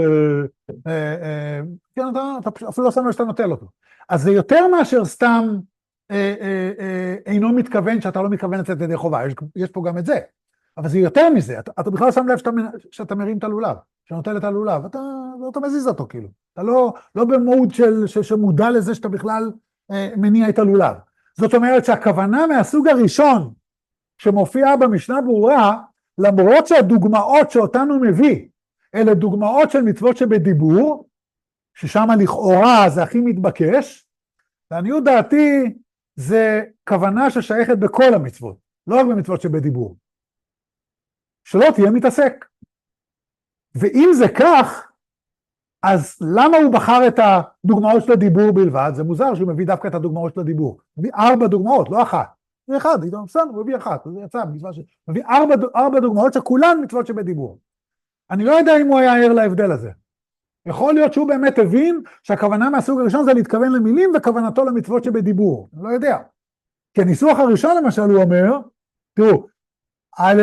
כן, אתה אפילו לא שם לו שאתה נוטל אותו. אז זה יותר מאשר סתם אינו מתכוון שאתה לא מתכוון לצאת ידי חובה, יש פה גם את זה. אבל זה יותר מזה, אתה בכלל שם לב שאתה מרים את הלולב, שנוטל את הלולב, אתה מזיז אותו כאילו. אתה לא במוד שמודע לזה שאתה בכלל מניע את הלולב. זאת אומרת שהכוונה מהסוג הראשון שמופיעה במשנה ברורה, למרות שהדוגמאות שאותנו מביא, אלה דוגמאות של מצוות שבדיבור, ששם לכאורה זה הכי מתבקש, לעניות דעתי זה כוונה ששייכת בכל המצוות, לא רק במצוות שבדיבור. שלא תהיה מתעסק. ואם זה כך, אז למה הוא בחר את הדוגמאות של הדיבור בלבד? זה מוזר שהוא מביא דווקא את הדוגמאות של הדיבור. הוא מביא 4 דוגמאות, לא אחת. זה אחד, הוא מביא אחת, זה יצא, הוא מביא 4 דוגמאות שכולן מצוות שבדיבור. אני לא יודע אם הוא היה ער להבדל הזה. יכול להיות שהוא באמת הבין שהכוונה מהסוג הראשון זה להתכוון למילים וכוונתו למצוות שבדיבור. אני לא יודע. כי הניסוח הראשון למשל הוא אומר, תראו, א',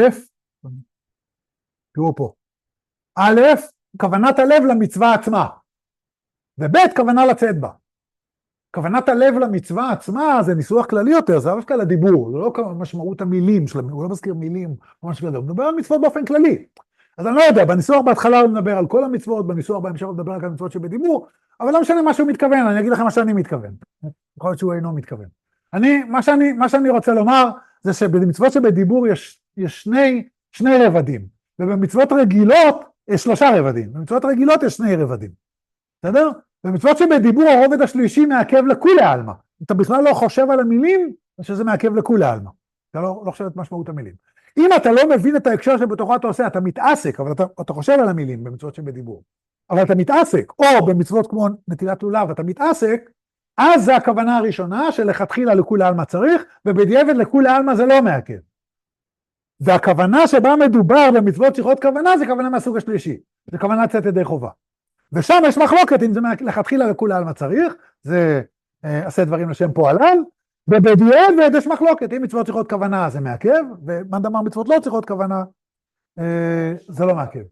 תראו פה, א', כוונת הלב למצווה עצמה, וב', כוונה לצאת בה. כוונת הלב למצווה עצמה זה ניסוח כללי יותר, זה לא דווקא לדיבור, זה לא משמעות המילים שלהם, הוא לא מזכיר מילים, הוא מדבר על מצוות באופן כללי. אז אני לא יודע, בניסוח בהתחלה הוא מדבר על כל המצוות, בניסוח בהמשך הוא מדבר על המצוות שבדיבור, אבל לא משנה מה שהוא מתכוון, אני אגיד לכם מה שאני מתכוון. יכול להיות שהוא אינו מתכוון. מה שאני רוצה לומר, זה שבמצוות שבדיבור יש שני רבדים, ובמצוות רגילות יש 3 רבדים, במצוות רגילות יש 2 רבדים. בסדר? במצוות שבדיבור הרובד השלישי מעכב לכולי עלמא. אתה בכלל לא חושב על המילים, שזה מעכב לכולי עלמא. אתה לא חושב את משמעות המילים. אם אתה לא מבין את ההקשר שבתוכו אתה עושה, אתה מתעסק, אבל אתה חושב על המילים במצוות שבדיבור. אבל אתה מתעסק, או במצוות כמו נטילת לולב, אתה מתעסק, אז זה הכוונה הראשונה שלכתחילה לכולי עלמא צריך, ובדיעבד לכולי עלמא זה לא מעכב. והכוונה שבה מדובר במצוות צריכות כוונה, זה כוונה מהסוג השלישי. זה כוונה לצאת ידי חובה. ושם יש מחלוקת אם זה לכתחילה לכולי עלמא צריך, זה עשה דברים לשם פועלן, ובדיעבד יש מחלוקת, אם מצוות צריכות כוונה זה מעכב, ומה דאמר מצוות לא צריכות כוונה, זה לא מעכב.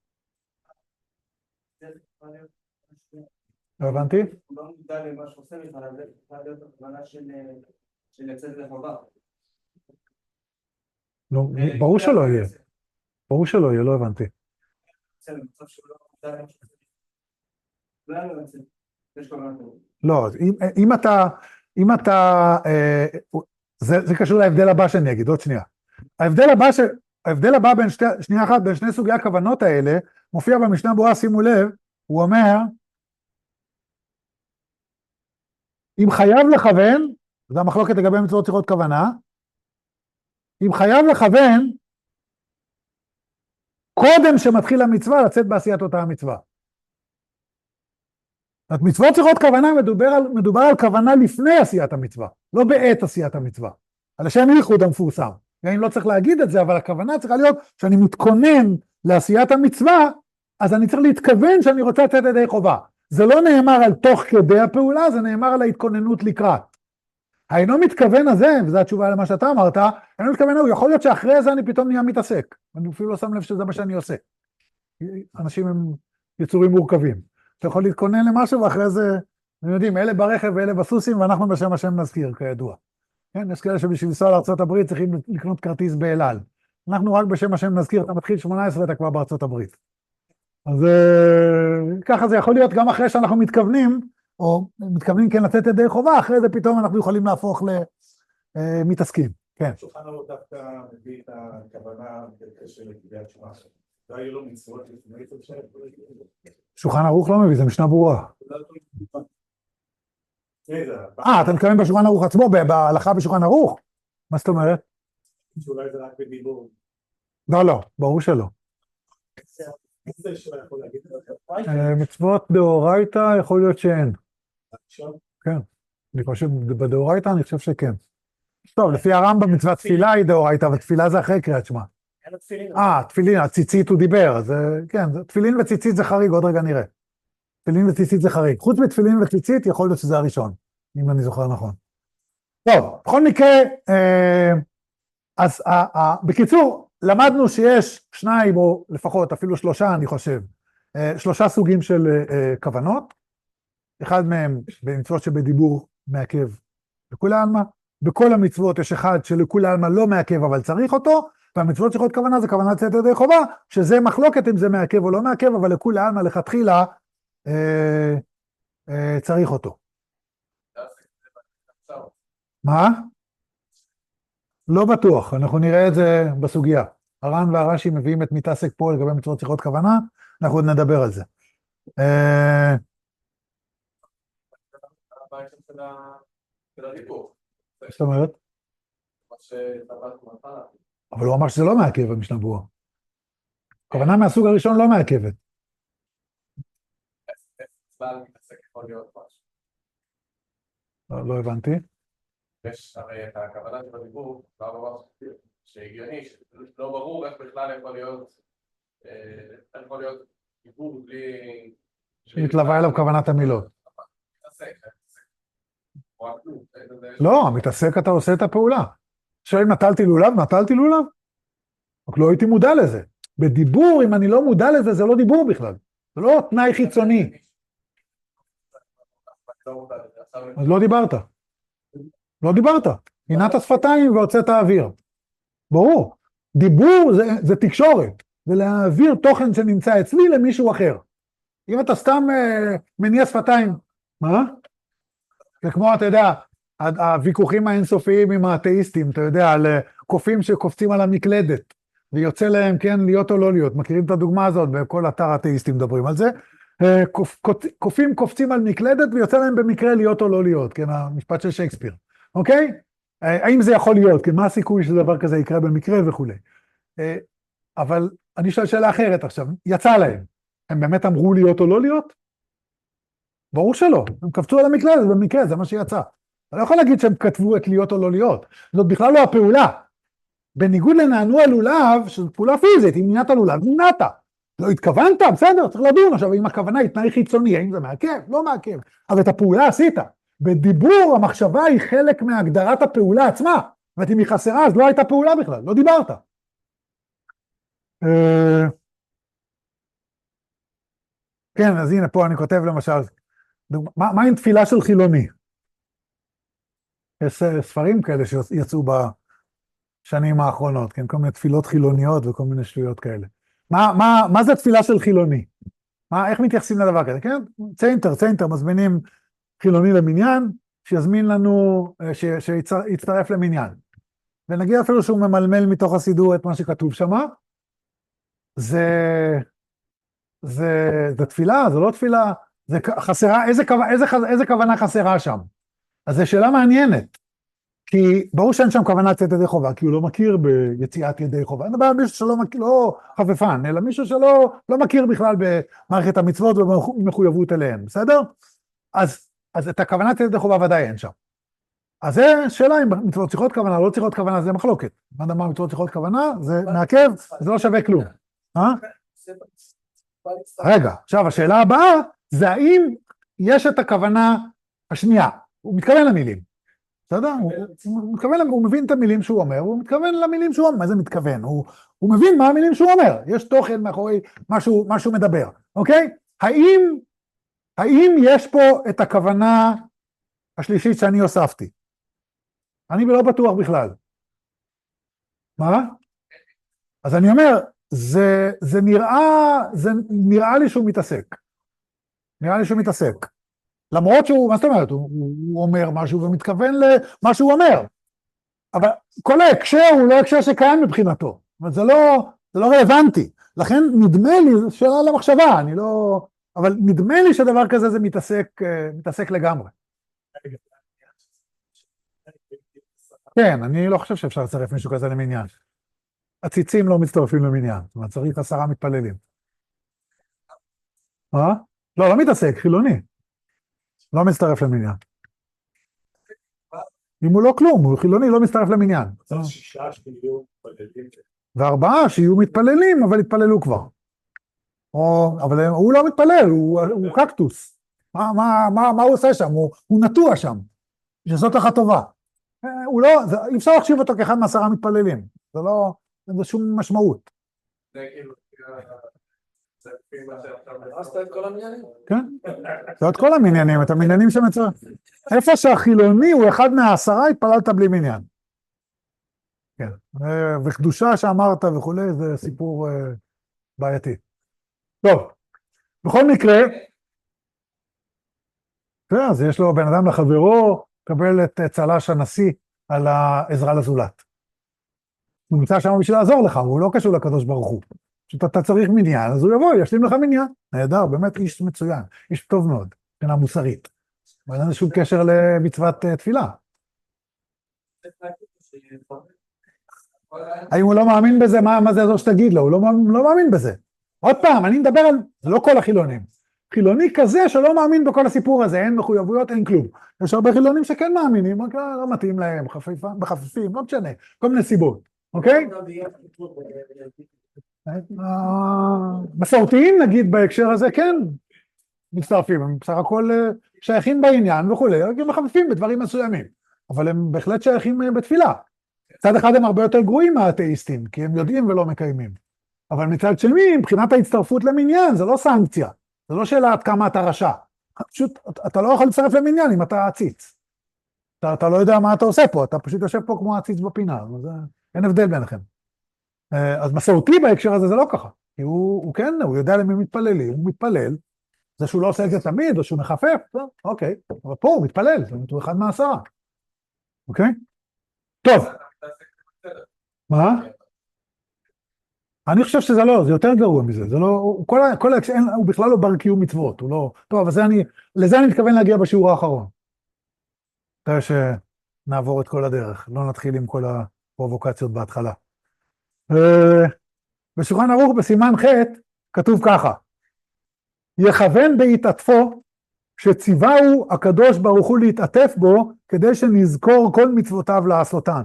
לא הבנתי? הוא לא מודע למה שעושה בכלל, זה צריכה להיות הכוונה של לצאת לחובה. נו, ברור שלא יהיה. ברור שלא יהיה, לא הבנתי. זה מצב שהוא לא מודע למה שעושה. לא, לא, יש כוונה טוב. לא, אם אתה, זה קשור להבדל הבא שאני אגיד, עוד שנייה. ההבדל הבא בין שני סוגי הכוונות האלה, מופיע במשנה ברורה, שימו לב, הוא אומר, אם חייב לכוון, זה המחלוקת לגבי מצוות צריכות כוונה, אם חייב לכוון, קודם שמתחיל המצווה, לצאת בעשיית אותה המצווה. את מצוות צריכות כוונה, מדובר על כוונה לפני עשיית המצווה, לא בעת עשיית המצווה. על השם ייחוד המפורסם. אני לא צריך להגיד את זה, אבל הכוונה צריכה להיות שאני מתכונן לעשיית המצווה, אז אני צריך להתכוון שאני רוצה לצאת ידי חובה. זה לא נאמר על תוך כדי הפעולה, זה נאמר על ההתכוננות לקראת. האינו מתכוון הזה, וזו התשובה למה שאתה אמרת, האינו מתכוון, הוא יכול להיות שאחרי זה אני פתאום נהיה מתעסק. אני אפילו לא שם לב שזה מה שאני עושה. אנשים הם יצורים מורכבים. אתה יכול להתכונן למשהו, ואחרי זה, אתם יודעים, אלה ברכב ואלה בסוסים, ואנחנו בשם השם נזכיר, כידוע. כן, יש כאלה שבשביל לנסוע לארצות הברית צריכים לקנות כרטיס באל על. אנחנו רק בשם השם נזכיר, אתה מתחיל 18 ואתה כבר בארצות הברית. אז ככה זה יכול להיות גם אחרי שאנחנו מתכוונים, או מתכוונים כן לצאת ידי חובה, אחרי זה פתאום אנחנו יכולים להפוך למתעסקים. כן. שולחן ערוך דווקא מביא את הכוונה בקשר לקביעת שמע. לא היו לו מצוות לפני זה עכשיו? שולחן ערוך לא מביא, זה משנה ברורה. אתה מתכוון בשולחן ערוך עצמו, בהלכה בשולחן ערוך? מה זאת אומרת? שאולי זה רק בדיבור. לא, ברור שלא. זה שלא יכול להגיד את זה. מצוות דאורייתא יכול להיות שאין. עכשיו? כן. אני חושב, בדאורייתא אני חושב שכן. טוב, לפי הרמב"ם מצוות תפילה היא דאורייתא, אבל תפילה זה אחרי קריאת שמע. תפילין, הציצית הוא דיבר, אז כן, תפילין וציצית זה חריג, עוד רגע נראה. תפילין וציצית זה חריג. חוץ מתפילין וציצית יכול להיות שזה הראשון, אם אני זוכר נכון. טוב, בכל מקרה, אז בקיצור, למדנו שיש שניים או לפחות אפילו שלושה, אני חושב, שלושה סוגים של כוונות. אחד מהם במצוות שבדיבור מעכב לכולי עלמא. בכל המצוות יש אחד שלכולי עלמא לא מעכב אבל צריך אותו, והמצוות צריכות כוונה זה כוונת יצאת ידי חובה, שזה מחלוקת אם זה מעכב או לא מעכב, אבל לכולי עלמא לכתחילה צריך אותו. מה? לא בטוח, אנחנו נראה את זה בסוגיה. הר"ן והרש"י מביאים את מתעסק פה לגבי מצוות צריכות כוונה, אנחנו עוד נדבר על זה. זאת אומרת? אבל הוא אמר שזה לא מעכב במשנה ברורה. כוונה מהסוג הראשון לא מעכבת. לא הבנתי. יש הרי את הכוונה שבדיבור, שהגיוני, שלא ברור איך בכלל יכול להיות דיבור בלי... שמתלווה אליו כוונת המילות. לא, מתעסק אתה עושה את הפעולה. שואלים נטלתי לולב, נטלתי לולב. רק לא הייתי מודע לזה. בדיבור, אם אני לא מודע לזה, זה לא דיבור בכלל. זה לא תנאי חיצוני. אז לא דיברת. לא דיברת. עינת השפתיים והוצאת האוויר. ברור. דיבור זה תקשורת. זה להעביר תוכן שנמצא אצלי למישהו אחר. אם אתה סתם מניע שפתיים, מה? זה כמו, אתה יודע, הוויכוחים האינסופיים עם האתאיסטים, אתה יודע, על קופים שקופצים על המקלדת, ויוצא להם, כן, להיות או לא להיות. מכירים את הדוגמה הזאת, בכל אתר האתאיסטים מדברים על זה. קופים קופצים על מקלדת, ויוצא להם במקרה להיות או לא להיות, כן, המשפט של שייקספיר. אוקיי? האם זה יכול להיות? כן, מה הסיכוי שדבר כזה יקרה במקרה וכו'. אבל אני שואל שאלה אחרת עכשיו, יצא להם. הם באמת אמרו להיות או לא להיות? ברור שלא, הם קפצו על המקלדת, במקרה זה מה שיצא. אתה לא יכול להגיד שהם כתבו את להיות או לא להיות, זאת בכלל לא הפעולה. בניגוד לנענוע לולב, שזו פעולה פיזית, אם נענת לולב, נענת. לא התכוונת, בסדר, צריך לדון. עכשיו, אם הכוונה היא תנאי חיצוני, האם זה מעכב? לא מעכב. אבל את הפעולה עשית. בדיבור, המחשבה היא חלק מהגדרת הפעולה עצמה. זאת אומרת, אם היא חסרה, אז לא הייתה פעולה בכלל, לא דיברת. כן, אז הנה, פה אני כותב למשל, מה עם תפילה של חילוני? יש ספרים כאלה שיצאו בשנים האחרונות, כן, כל מיני תפילות חילוניות וכל מיני שטויות כאלה. מה זה תפילה של חילוני? איך מתייחסים לדבר כזה, כן? ציינטר, מזמינים חילוני למניין, שיזמין לנו, שיצטרף למניין. ונגיד אפילו שהוא ממלמל מתוך הסידור את מה שכתוב שם, זה תפילה, זה לא תפילה, זה חסרה, איזה כוונה חסרה שם? אז זו שאלה מעניינת, כי ברור שאין שם כוונה לצאת ידי חובה, כי הוא לא מכיר ביציאת ידי חובה, אין דבר מישהו שלא מכיר, לא חפפן, אלא מישהו שלא מכיר בכלל במערכת המצוות ובמחויבות אליהן, בסדר? אז את הכוונה לצאת ידי חובה ודאי אין שם. אז זו שאלה אם מצוות צריכות כוונה, לא צריכות כוונה, זה מחלוקת. מה מצוות צריכות כוונה, זה מעכב, זה לא שווה כלום. רגע, עכשיו השאלה הבאה, זה האם יש את הכוונה השנייה, הוא מתכוון למילים, בסדר? הוא מבין את המילים שהוא אומר, הוא מתכוון למילים שהוא אומר, מה זה מתכוון? הוא מבין מה המילים שהוא אומר, יש תוכן מאחורי מה שהוא מדבר, אוקיי? האם יש פה את הכוונה השלישית שאני הוספתי? אני לא בטוח בכלל. מה? אז אני אומר, זה נראה לי שהוא מתעסק. נראה לי שהוא מתעסק. למרות שהוא, מה זאת אומרת, הוא אומר משהו ומתכוון למה שהוא אומר. אבל כל ההקשר הוא לא הקשר שקיים מבחינתו. זאת אומרת, זה לא רלוונטי. לכן נדמה לי, זו שאלה למחשבה, אני לא... אבל נדמה לי שדבר כזה זה מתעסק לגמרי. כן, אני לא חושב שאפשר לצרף מישהו כזה למניין. הציצים לא מצטרפים למניין, זאת אומרת, צריך 10 מתפללים. לא מתעסק, חילוני. לא מצטרף למניין. אם הוא לא כלום, הוא חילוני, לא מצטרף למניין. צריך 6 שיהיו מתפללים. ו4 שיהיו מתפללים, אבל יתפללו כבר. אבל הוא לא מתפלל, הוא קקטוס. מה הוא עושה שם? הוא נטוע שם. שזאת לך טובה. אי אפשר להחשיב אותו כאחד מ10 מתפללים. זה לא, אין שום משמעות. זה כאילו, זה לפי מה שעכשיו... הרסת את כל המניינים? כן, זה את כל המניינים, את המניינים שמצטרף. איפה שהחילוני הוא אחד מ10, התפללת בלי מניין. כן, וקדושה שאמרת וכולי, זה סיפור בעייתי. טוב, בכל מקרה, אז יש לו בן אדם לחברו, קבל את צל"ש הנשיא על העזרה לזולת. הוא נמצא שם בשביל לעזור לך, הוא לא קשור לקדוש ברוך הוא. פשוט אתה צריך מניין, אז הוא יבוא, ישלים לך מניין. נהדר, באמת איש מצוין, איש טוב מאוד, מבחינה מוסרית. אבל אין שום קשר למצוות תפילה. האם הוא לא מאמין בזה, מה זה יעזור שתגיד לו? הוא לא מאמין בזה. עוד פעם, אני מדבר על, זה לא כל החילונים. חילוני כזה שלא מאמין בכל הסיפור הזה, אין מחויבויות, אין כלום. יש הרבה חילונים שכן מאמינים, רק לא מתאים להם, בחפיפים, לא משנה, כל מיני סיבות, אוקיי? מסורתיים נגיד בהקשר הזה, כן, מצטרפים, הם בסך הכל שייכים בעניין וכולי, רק הם מחפיפים בדברים מסוימים, אבל הם בהחלט שייכים בתפילה. מצד אחד הם הרבה יותר גרועים מהאתאיסטים, כי הם יודעים ולא מקיימים. אבל מצד שני, מבחינת ההצטרפות למניין, זה לא סנקציה. זה לא שאלה עד כמה אתה רשע. פשוט, אתה לא יכול לצרף למניין אם אתה עציץ. אתה לא יודע מה אתה עושה פה, אתה פשוט יושב פה כמו עציץ בפינה, אין הבדל ביניכם. אז מסורתי בהקשר הזה זה לא ככה. כי הוא כן, הוא יודע למי מתפללים, הוא מתפלל, זה שהוא לא עושה את זה תמיד, או שהוא מחפף, אוקיי, אבל פה הוא מתפלל, זאת אומרת, הוא אחד מ10. אוקיי? טוב. מה? אני חושב שזה לא, זה יותר גרוע מזה, זה לא, הוא בכלל לא בר קיום מצוות, הוא לא, טוב, אבל לזה אני מתכוון להגיע בשיעור האחרון. אתה שנעבור את כל הדרך, לא נתחיל עם כל הפרובוקציות בהתחלה. בשולחן ערוך בסימן ח' כתוב ככה, יכוון בהתעטפו, שציווהו הקדוש ברוך הוא להתעטף בו, כדי שנזכור כל מצוותיו לעשותן.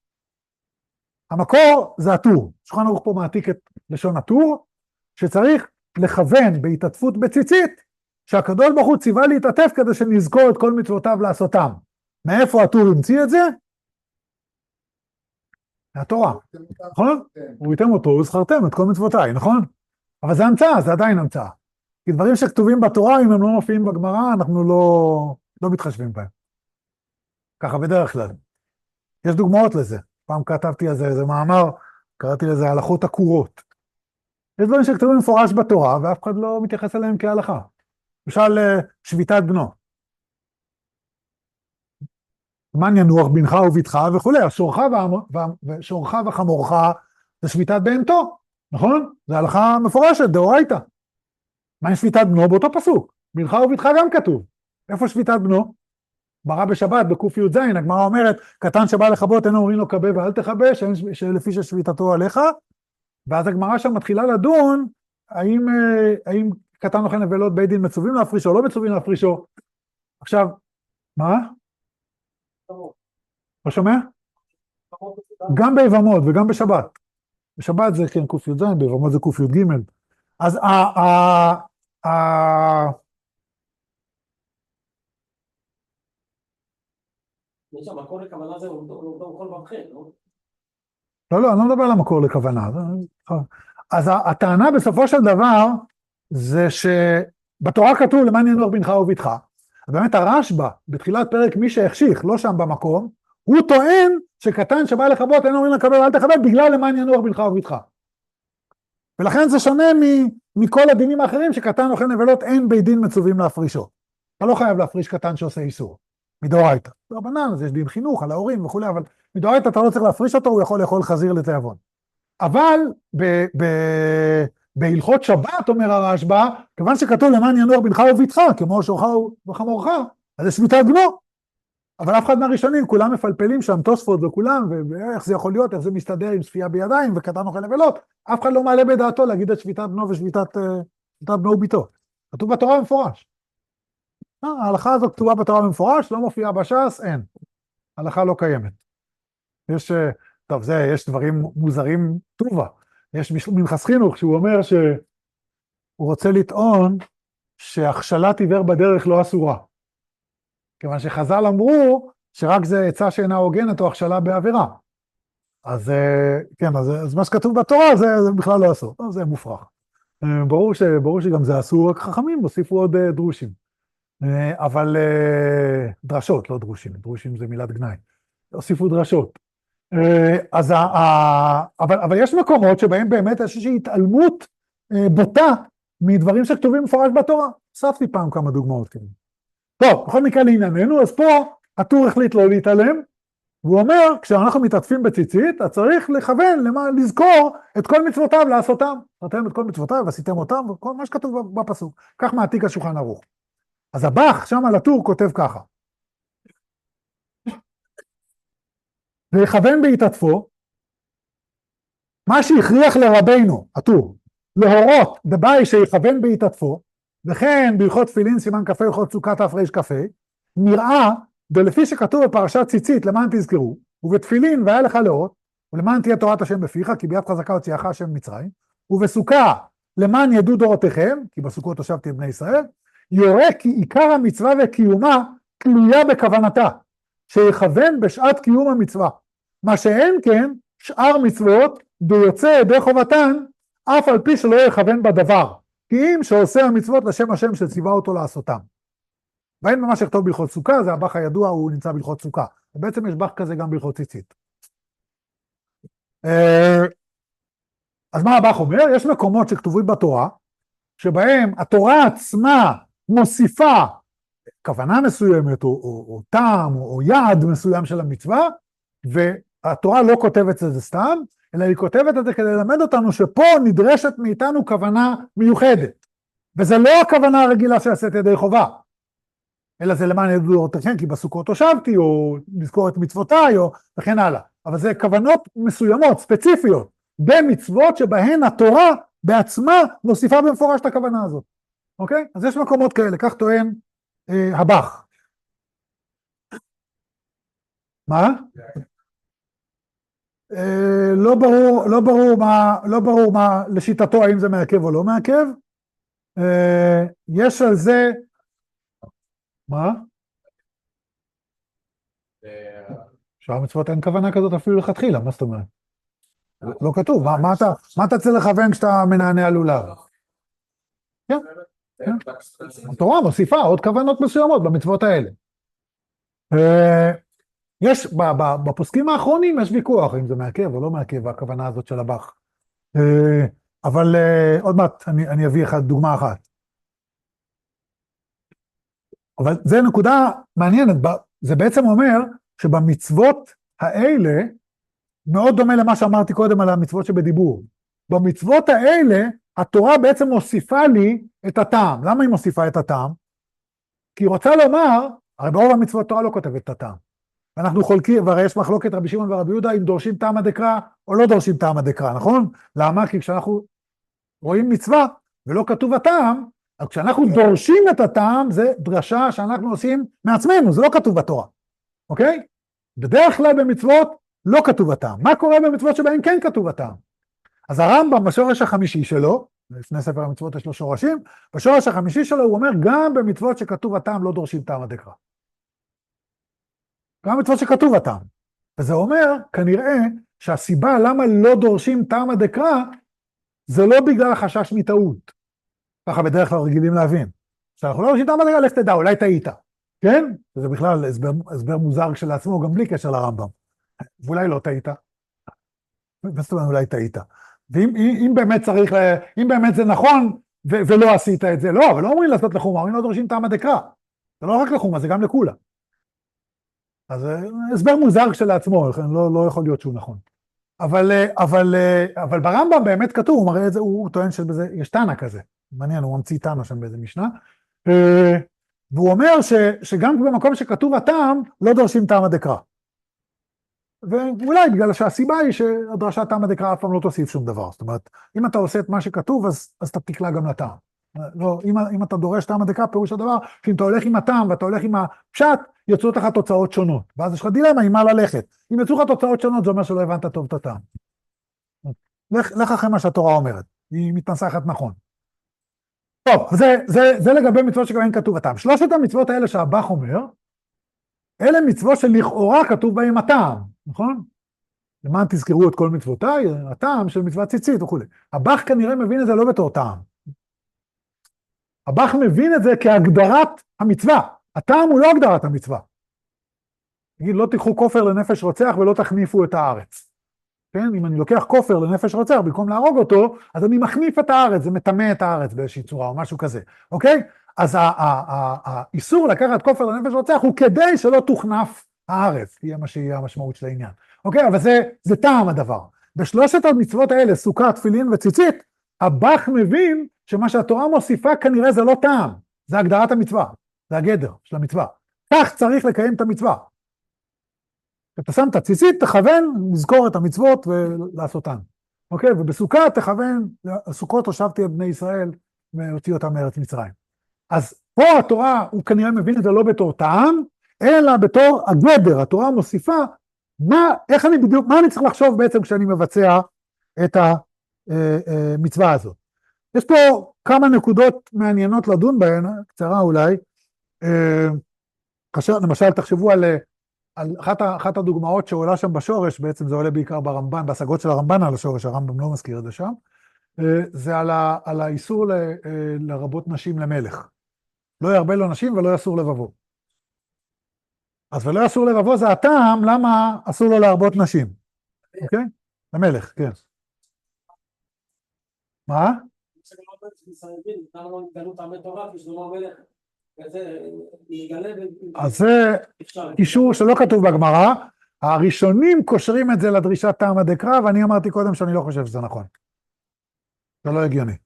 המקור זה הטור, שולחן ערוך פה מעתיק את לשון הטור, שצריך לכוון בהתעטפות בציצית, שהקדוש ברוך הוא ציווה להתעטף כדי שנזכור את כל מצוותיו לעשותם. מאיפה הטור המציא את זה? מהתורה, נכון? הוא ייתם אותו, הוא זכרתם את כל מצוותיי, נכון? אבל זה המצאה, זה עדיין המצאה. כי דברים שכתובים בתורה, אם הם לא מופיעים בגמרא, אנחנו לא מתחשבים בהם. ככה בדרך כלל. יש דוגמאות לזה. פעם כתבתי על זה איזה מאמר, קראתי לזה הלכות עקורות. יש דברים שכתובים מפורש בתורה, ואף אחד לא מתייחס אליהם כהלכה. למשל, שביתת בנו. זמן ינוח בנך וביתך וכולי, שורך וחמורך זה שביתת בהמתו, נכון? זה הלכה מפורשת, דאורייתא. מה עם שביתת בנו? באותו פסוק. בנך וביתך גם כתוב. איפה שביתת בנו? גמרא בשבת, בק"ז, הגמרא אומרת, קטן שבא לכבות, אין אומרים לו כבה ואל תכבה, שלפי ששביתתו עליך, ואז הגמרא שם מתחילה לדון, האם קטן אוכל נבלות בית דין מצווים להפרישו, או לא מצווים להפרישו. עכשיו, מה? לא שומע? גם ביבמות וגם בשבת. בשבת זה כן ק"ז, ביבמות זה ק"ג. אז יש שם מקור לכוונה זה, הוא לא יכול מבחן, לא? לא, אני לא מדבר על המקור לכוונה. אז הטענה בסופו של דבר, זה שבתורה כתוב למען ינוח בנך וביתך. באמת הרשב"א, בתחילת פרק מי שהחשיך, לא שם במקום, הוא טוען שקטן שבא לכבות, אין אומרים לקבל ואל תכבה, בגלל למען ינוח בנך וביתך. ולכן זה שונה מכל הדינים האחרים שקטן אוכל נבלות אין בית דין מצווים להפרישו. אתה לא חייב להפריש קטן שעושה איסור, מדאורייתא. ברבנן, אז יש דין חינוך על ההורים וכולי, אבל מדאורייתא אתה לא צריך להפריש אותו, הוא יכול לאכול חזיר לתיאבון. אבל בהלכות שבת, אומר הרשב"א, כיוון שכתוב למען ינוח בנך וביתך, כמו שורך וחמורך, אז זה שביתת בנו. אבל אף אחד מהראשונים, כולם מפלפלים שם, תוספות וכולם, ואיך זה יכול להיות, איך זה מסתדר עם צפייה בידיים וקטן אוכל נבלות, אף אחד לא מעלה בדעתו להגיד את שביתת בנו ושביתת בנו וביתו. כתוב בתורה במפורש. ההלכה הזאת כתובה בתורה במפורש, לא מופיעה בש"ס, אין. ההלכה לא קיימת. טוב, יש דברים מוזרים טובה. יש מנחס חינוך שהוא אומר שהוא רוצה לטעון שהכשלת עיוור בדרך לא אסורה. כיוון שחז"ל אמרו שרק זה עצה שאינה הוגנת או הכשלה בעבירה. אז כן, אז מה שכתוב בתורה זה בכלל לא אסור. זה מופרך. ברור שגם זה אסור, רק חכמים הוסיפו עוד דרושים. אבל דרשות, לא דרושים. דרושים זה מילת גנאי. הוסיפו דרשות. אבל יש מקומות שבהם באמת יש איזושהי התעלמות בוטה מדברים שכתובים מפורש בתורה. הוספתי פעם כמה דוגמאות כאלה. טוב, בכל מקרה לענייננו, אז פה הטור החליט לא להתעלם, והוא אומר, כשאנחנו מתעטפים בציצית, אז צריך לכוון, לזכור את כל מצוותיו לעשותם. עשיתם את כל מצוותיו ועשיתם אותם, וכל מה שכתוב בפסוק. כך מעתיק השולחן ערוך. אז הבח שם על הטור כותב ככה. ויכוון בהתעטפו, מה שהכריח לרבינו, הטור, להורות דבאי שיכוון בהתעטפו, וכן בהלכות תפילין סימן כ"ה הלכות סוכה תרכ"ה, נראה, ולפי שכתוב בפרשת ציצית למען תזכרו, ובתפילין והיה לך לאות, ולמען תהיה תורת השם בפיך, כי ביד חזקה הוציאך השם ממצרים, ובסוכה למען ידעו דורותיכם, כי בסוכות הושבתי את בני ישראל, יורה כי עיקר המצווה וקיומה תלויה בכוונתה, שיכוון בשעת קיום המצווה, מה שאין כן שאר מצוות ביוצא ידי חובתן, אף על פי שלא יכוון בדבר, כי אם שעושה המצוות לשם השם שציווה אותו לעשותם. ואין ממש לכתוב בהלכות סוכה, זה הבח הידוע, הוא נמצא בהלכות סוכה. ובעצם יש בח כזה גם בהלכות ציצית. אז מה הבח אומר? יש מקומות שכתובים בתורה, שבהם התורה עצמה מוסיפה כוונה מסוימת, או טעם, או יעד מסוים של המצווה, והתורה לא כותבת את זה סתם, אלא היא כותבת את זה כדי ללמד אותנו שפה נדרשת מאיתנו כוונה מיוחדת. וזה לא הכוונה הרגילה שעשית ידי חובה, אלא זה למען ידעו דורותיכם, כי בסוכות הושבתי, או לזכור את מצוותיי, או וכן הלאה. אבל זה כוונות מסוימות, ספציפיות, במצוות שבהן התורה בעצמה מוסיפה במפורש את הכוונה הזאת. אוקיי? אז יש מקומות כאלה, כך טוען הבח. מה? לא ברור מה לשיטתו, האם זה מעכב או לא מעכב. יש על זה, מה? שאר מצוות אין כוונה כזאת אפילו לכתחילה, מה זאת אומרת? לא כתוב, מה אתה צריך לכוון כשאתה מנענע לולב? כן, התורה מוסיפה עוד כוונות מסוימות במצוות האלה. יש, בפוסקים האחרונים יש ויכוח אם זה מעכב או לא מעכב, הכוונה הזאת של הבח. אבל עוד מעט אני אביא דוגמה אחת. אבל זה נקודה מעניינת, זה בעצם אומר שבמצוות האלה, מאוד דומה למה שאמרתי קודם על המצוות שבדיבור. במצוות האלה, התורה בעצם מוסיפה לי את הטעם. למה היא מוסיפה את הטעם? כי היא רוצה לומר, הרי ברוב המצוות תורה לא כותבת את הטעם. ואנחנו חולקים, והרי יש מחלוקת רבי שמעון ורבי יהודה, אם דורשים טעם הדקרא או לא דורשים טעם הדקרא, נכון? למה? כי כשאנחנו רואים מצווה ולא כתוב הטעם, אז כשאנחנו דורשים את הטעם, זה דרשה שאנחנו עושים מעצמנו, זה לא כתוב בתורה. אוקיי? בדרך כלל במצוות לא כתוב הטעם. מה קורה במצוות שבהן כן כתוב הטעם? אז הרמב"ם בשורש החמישי שלו, לפני ספר המצוות יש לו שורשים, בשורש החמישי שלו הוא אומר, גם במצוות שכתוב הטעם לא דורשים טעם הדקרא. גם במצוות שכתוב הטעם. וזה אומר, כנראה, שהסיבה למה לא דורשים טעם הדקרא, זה לא בגלל החשש מטעות. ככה בדרך כלל רגילים להבין. שאנחנו לא דורשים טעם הדקרא, לך תדע, אולי טעית. כן? זה בכלל הסבר מוזר כשלעצמו, גם בלי קשר לרמב"ם. ואולי לא טעית. זאת אומרת, אולי טעית. ואם באמת צריך, אם באמת זה נכון, ולא עשית את זה, לא, אבל לא אומרים לעשות לחומה, אומרים לא דורשים טעמא דקרא. זה לא רק לחומה, זה גם לכולה. אז הסבר מוזר כשלעצמו, לא יכול להיות שהוא נכון. אבל ברמב"ם באמת כתוב, הוא מראה את זה, הוא טוען שבזה, יש תנא כזה. מעניין, הוא ממציא תנא שם באיזה משנה. והוא אומר שגם במקום שכתוב הטעם, לא דורשים טעמא דקרא. ואולי בגלל שהסיבה היא שהדרשת טעמא דקרא אף פעם לא תוסיף שום דבר. זאת אומרת, אם אתה עושה את מה שכתוב, אז אתה תקלע גם לטעם. לא, אם אתה דורש טעמא דקרא, פירוש הדבר, שאם אתה הולך עם הטעם ואתה הולך עם הפשט, יצאו לך תוצאות שונות. ואז יש לך דילמה עם מה ללכת. אם יצאו לך תוצאות שונות, זה אומר שלא הבנת טוב את הטעם. לך אחרי מה שהתורה אומרת. היא מתנסחת נכון. טוב, זה לגבי מצוות שגם אין כתוב הטעם. שלושת המצוות האלה שהבח אומר, אלה מצוות שלכאורה כתוב בהם הטעם, נכון? למען תזכרו את כל מצוותיי, הטעם של מצוות ציצית וכו'. הבח כנראה מבין את זה לא בתור טעם. הבח מבין את זה כהגדרת המצווה. הטעם הוא לא הגדרת המצווה. נגיד, לא תיקחו כופר לנפש רוצח ולא תחניפו את הארץ. כן? אם אני לוקח כופר לנפש רוצח, במקום להרוג אותו, אז אני מחניף את הארץ, זה מטמא את הארץ באיזושהי צורה או משהו כזה. אוקיי? אז האיסור לקחת כופר לנפש רוצח הוא כדי שלא תוכנף הארץ, תהיה מה שיהיה המשמעות של העניין. אוקיי? אבל זה טעם הדבר. בשלושת המצוות האלה, סוכה, תפילין וציצית, הבח מבין שמה שהתורה מוסיפה כנראה זה לא טעם, זה הגדרת המצווה, זה הגדר של המצווה. כך צריך לקיים את המצווה. אתה שם את הציצית, תכוון, לזכור את המצוות ולעשותן. אוקיי? ובסוכה תכוון, סוכות הושבתי את בני ישראל והוציא אותם מארץ מצרים. אז פה התורה, הוא כנראה מבין את זה לא בתור טעם, אלא בתור הגדר. התורה מוסיפה, איך אני בדיוק, מה אני צריך לחשוב בעצם כשאני מבצע את המצווה הזאת. יש פה כמה נקודות מעניינות לדון בהן, קצרה אולי. למשל, תחשבו על אחת הדוגמאות שעולה שם בשורש, בעצם זה עולה בעיקר ברמב"ן, בהשגות של הרמב"ן על השורש, הרמב"ם לא מזכיר את זה שם, זה על האיסור לרבות נשים למלך. לא ירבה לו נשים ולא יסור לבבו. אז ולא יסור לבבו זה הטעם, למה אסור לו להרבות נשים? אוקיי? למלך, כן. מה? אז זה קישור שלא כתוב בגמרא, הראשונים קושרים את זה לדרישת טעמא דקרא, ואני אמרתי קודם שאני לא חושב שזה נכון. זה לא הגיוני.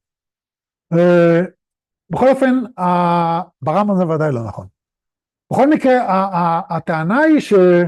בכל אופן, ברמב"ם זה ודאי לא נכון. בכל מקרה, הטענה היא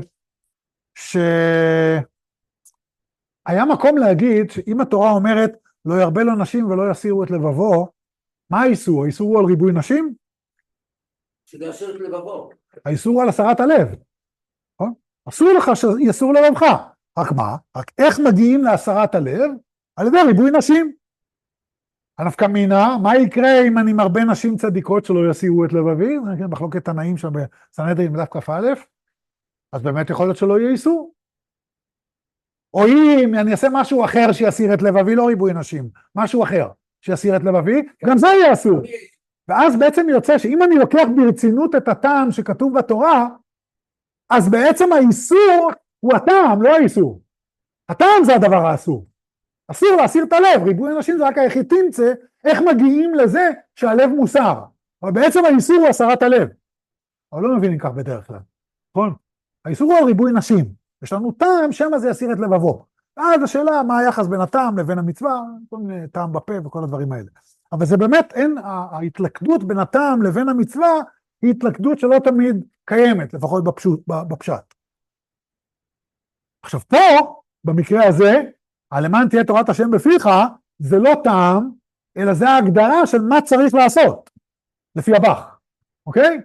שהיה מקום להגיד שאם התורה אומרת לא ירבה לו נשים ולא יסירו את לבבו, מה האיסור? האיסור הוא על ריבוי נשים? שזה יסיר את לבבו. האיסור הוא על הסרת הלב. אסור לך שיסור לבבך. רק מה? רק איך מגיעים להסרת הלב? על ידי ריבוי נשים. הנפקא מינה, מה יקרה אם אני מרבה נשים צדיקות שלא יסירו את לבבי? זה מחלוקת תנאים שם בסנהדרין בדף כ"א, אז באמת יכול להיות שלא יהיה איסור. או אם אני אעשה משהו אחר שיסיר את לבבי, לא ריבוי נשים, משהו אחר שיסיר את לבבי, גם זה יהיה אסור. ואז בעצם יוצא שאם אני לוקח ברצינות את הטעם שכתוב בתורה, אז בעצם האיסור הוא הטעם, לא האיסור. הטעם זה הדבר האסור. אסור להסיר את הלב, ריבוי אנשים זה רק היחיד תמצא, איך מגיעים לזה שהלב מוסר. אבל בעצם האיסור הוא הסרת הלב. אבל לא מבינים כך בדרך כלל. נכון? האיסור הוא על ריבוי נשים. יש לנו טעם, שמה זה יסיר את לבבו. אז השאלה מה היחס בין הטעם לבין המצווה, כל מיני טעם בפה וכל הדברים האלה. אבל זה באמת, אין, ההתלכדות בין הטעם לבין המצווה, היא התלכדות שלא תמיד קיימת, לפחות בפשט. עכשיו פה, במקרה הזה, למען תהיה תורת השם בפיך, זה לא טעם, אלא זה ההגדרה של מה צריך לעשות, לפי הבח. אוקיי?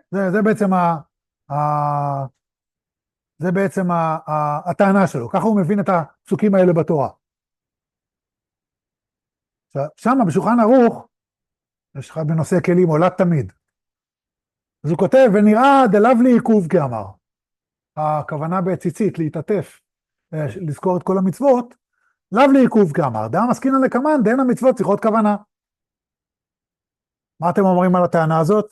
זה בעצם הטענה שלו. ככה הוא מבין את הפסוקים האלה בתורה. שם בשולחן ערוך, יש לך בנושא כלים עולת תמיד. אז הוא כותב, ונראה דלאו לי עיכוב כאמר. הכוונה בציצית, להתעטף, לזכור את כל המצוות, לאו לי עיכוב כאמר. דעה מסכינה לקמן, דהן המצוות צריכות כוונה. מה אתם אומרים על הטענה הזאת?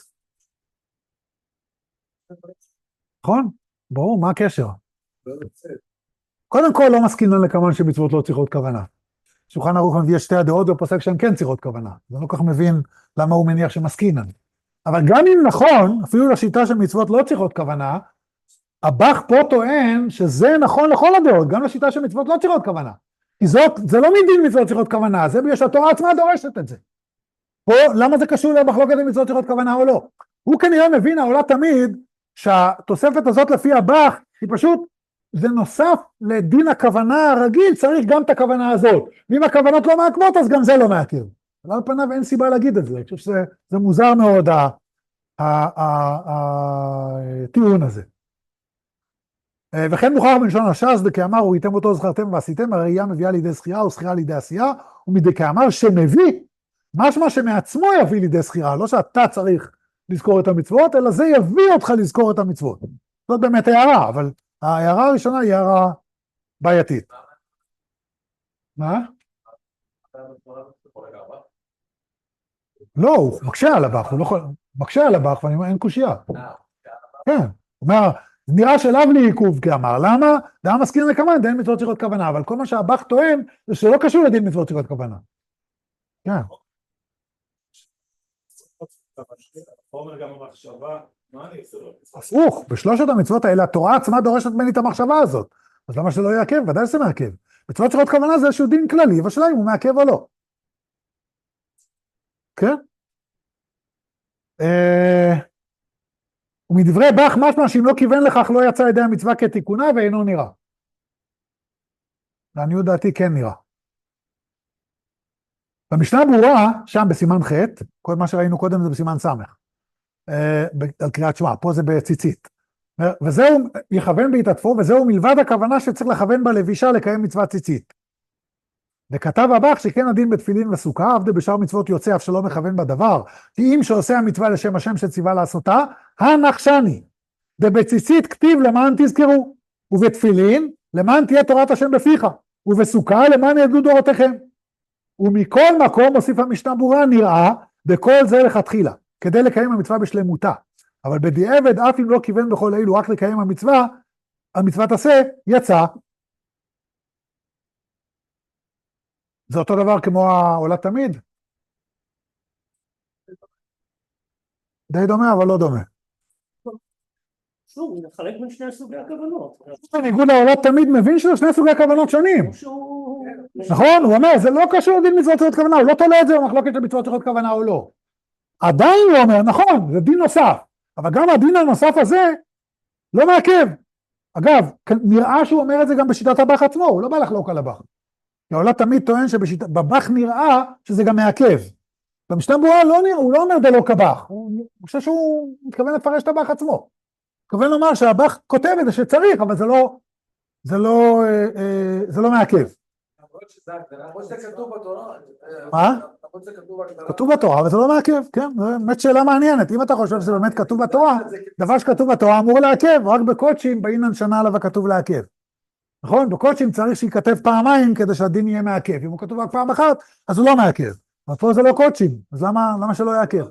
נכון? ברור, מה הקשר? קודם כל לא מסכינה לקמן שמצוות לא צריכות כוונה. שולחן ערוך מביא את שתי הדעות ופוסק שהן כן צריכות כוונה. אני לא כל כך מבין למה הוא מניח שמסכינן. אבל גם אם נכון, אפילו לשיטה של מצוות לא צריכות כוונה, הבח פה טוען שזה נכון לכל הדעות, גם לשיטה של מצוות לא צריכות כוונה. כי זה לא מדין מצוות צריכות כוונה, זה בגלל שהתורה עצמה דורשת את זה. פה, למה זה קשור למחלוקת אם מצוות צריכות כוונה או לא? הוא כנראה מבין, העולה תמיד, שהתוספת הזאת לפי הבח, היא פשוט, זה נוסף לדין הכוונה הרגיל, צריך גם את הכוונה הזאת. ואם הכוונות לא מעכבות, אז גם זה לא מעכב. אבל על פניו אין סיבה להגיד את זה, אני חושב שזה מוזר מאוד, הטיעון הזה. וכן מוכרח בלשון הש"ס, דכאמר וראיתם אותו זכרתם ועשיתם, הראייה מביאה לידי זכירה וזכירה לידי עשייה, ומדכאמר שמביא, משמע שמעצמו יביא לידי זכירה, לא שאתה צריך לזכור את המצוות, אלא זה יביא אותך לזכור את המצוות. זאת באמת הערה, אבל ההערה הראשונה היא הערה בעייתית. מה? לא, הוא מקשה על הבח, הוא לא יכול, מקשה על הבח, ואני אומר, אין קושייה. כן, הוא אומר, נראה שלאו לי עיכוב כאמר, למה? דעה מסכים לכוון, דין מצוות צריכות כוונה, אבל כל מה שהבח טוען, זה שלא קשור לדין מצוות צריכות כוונה. כן. חומר גם המחשבה, מה אני אעשה לו? הפוך, בשלושת המצוות האלה, התורה עצמה דורשת ממני את המחשבה הזאת. אז למה שלא יעכב? ודאי שזה מעכב. מצוות צריכות כוונה זה איזשהו דין כללי, והשאלה אם הוא מעכב או לא. כן? ומדברי בח משמע שאם לא כיוון לכך לא יצא ידי המצווה כתיקונה ואינו נראה. לעניות דעתי כן נראה. במשנה ברורה, שם בסימן ח', כל מה שראינו קודם זה בסימן ס', על קריאת שמע, פה זה בציצית. וזהו יכוון בהתעטפו, וזהו מלבד הכוונה שצריך לכוון בלבישה לקיים מצוות ציצית. וכתב הבח שכן הדין בתפילין וסוכה, עבדי בשאר מצוות יוצא אף שלא מכוון בדבר, כי אם שעושה המצווה לשם השם שציווה לעשותה, הנחשני. ובציצית כתיב למען תזכרו, ובתפילין למען תהיה תורת השם בפיך, ובסוכה למען ידעו דורותיכם. ומכל מקום הוסיף המשנה ברורה נראה, בכל זה לכתחילה, כדי לקיים המצווה בשלמותה. אבל בדיעבד, אף אם לא כיוון בכל אלו רק לקיים המצווה, המצוות עשה, יצא. זה אותו דבר כמו העולה תמיד? די דומה, אבל לא דומה. שוב, הוא מחלק בין שני סוגי הכוונות. בניגוד לעולה תמיד מבין שזה שני סוגי כוונות שונים. נכון? הוא אומר, זה לא קשור לדין מצוות צריכות כוונה, הוא לא תולה את זה במחלוקת של מצוות צריכות כוונה או לא. עדיין הוא אומר, נכון, זה דין נוסף, אבל גם הדין הנוסף הזה לא מעכב. אגב, נראה שהוא אומר את זה גם בשיטת הבח עצמו, הוא לא בא לחלוק על הבח. כי העולה תמיד טוען שבבח נראה שזה גם מעכב. במשנה ברורה הוא לא אומר דלא כבח, הוא חושב שהוא מתכוון לפרש את הבח עצמו. הוא מתכוון לומר שהבח כותב את זה שצריך, אבל זה לא מעכב. למרות שזה כתוב בתורה. מה? כתוב בתורה, אבל זה לא מעכב, כן? זו באמת שאלה מעניינת. אם אתה חושב שזה באמת כתוב בתורה, דבר שכתוב בתורה אמור לעכב, רק בקודשים באינן שנה עליו הכתוב לעכב. נכון? בקודשים צריך שיכתב פעמיים כדי שהדין יהיה מעכב. אם הוא כתוב רק פעם אחת, אז הוא לא מעכב. אבל פה זה לא קודשים, אז למה שלא יעכב?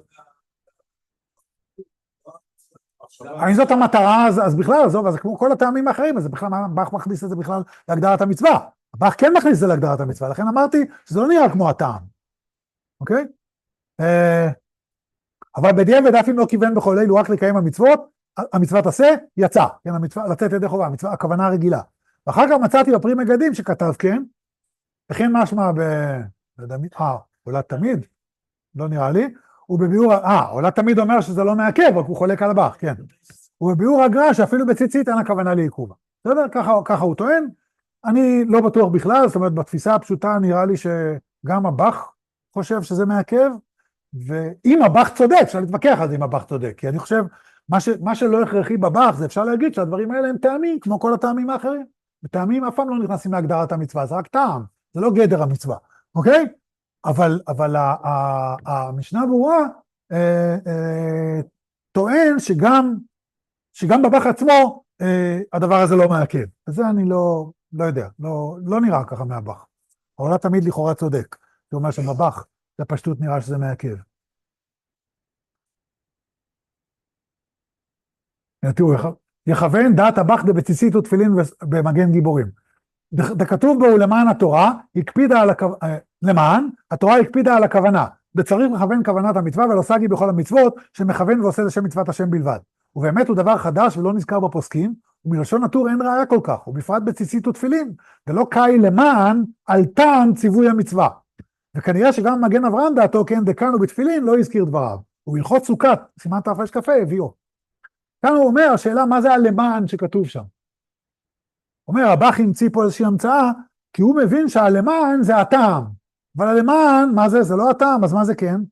אם זאת המטרה, אז בכלל, עזוב, אז כמו כל הטעמים האחרים, אז בכלל, הבח מכניס את זה בכלל להגדרת המצווה. הבח כן מכניס את זה להגדרת המצווה, לכן אמרתי שזה לא נראה כמו הטעם. אוקיי? אבל בדיעבד אף אם לא כיוון בכל אלו רק לקיים המצוות, המצוות עשה, יצא. כן, המצווה, לצאת ידי חובה, המצווה, הכוונה הרגילה. ואחר כך מצאתי בפרי מגדים שכתב כן, וכן משמע עולה תמיד, לא נראה לי, ובביאור, עולה תמיד אומר שזה לא מעכב, רק הוא חולק על הבח, כן. ובביאור הגר"א שאפילו בציצית אין הכוונה לעיכובה. בסדר? ככה הוא טוען. אני לא בטוח בכלל, זאת אומרת, בתפיסה הפשוטה נראה לי שגם הבח חושב שזה מעכב, ואם הבח צודק, אפשר להתווכח על זה אם הבח צודק, כי אני חושב, מה שלא הכרחי בבח, זה אפשר להגיד שהדברים האלה הם טעמים, כמו כל הטעמים האחרים. וטעמים אף פעם לא נכנסים להגדרת המצווה, זה רק טעם, זה לא גדר המצווה, אוקיי? אבל המשנה ברורה טוען שגם בבח עצמו הדבר הזה לא מעכב. וזה אני לא יודע, לא נראה ככה מהבח. העולה תמיד לכאורה צודק, זה אומר שבבח זה פשטות נראה שזה מעכב. תראו, יכוון דעת הבח דבציצית ותפילין במגן גיבורים. כתוב בו למען התורה, למען, התורה הקפידה על הכוונה, וצריך לכוון כוונת המצווה ולא סגי בכל המצוות, שמכוון ועושה לשם מצוות השם בלבד. ובאמת הוא דבר חדש ולא נזכר בפוסקים, ומלשון נטור אין ראיה כל כך, ובפרט בציצית ותפילין, ולא קאי למען על טעם ציווי המצווה. וכנראה שגם מגן אברהם דעתו, כן, דקן ובתפילין, לא הזכיר דבריו. ובהלכות סוכת, סימן תרפ"ש כ"ה, הביאו. כאן הוא אומר, השאלה מה זה הלמען שכתוב שם. אומר, הבח המציא פה איזושהי המצאה, כי הוא מבין שהלמען זה הטעם. אבל הלמען, מה זה? זה לא הטעם, אז מה זה כן?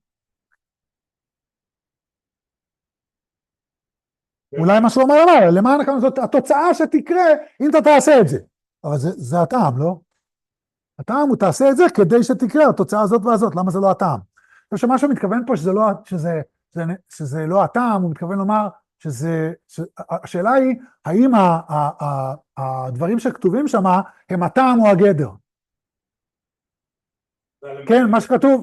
אולי מה שהוא אמר, למען זאת התוצאה שתקרה, אם אתה תעשה את זה. אבל זה הטעם, לא? הטעם הוא תעשה את זה כדי שתקרה התוצאה הזאת והזאת, למה זה לא הטעם? אני חושב שמה שהוא מתכוון פה שזה לא הטעם, הוא מתכוון לומר השאלה היא, האם הדברים שכתובים שם הם הטעם או הגדר? כן, מה שכתוב,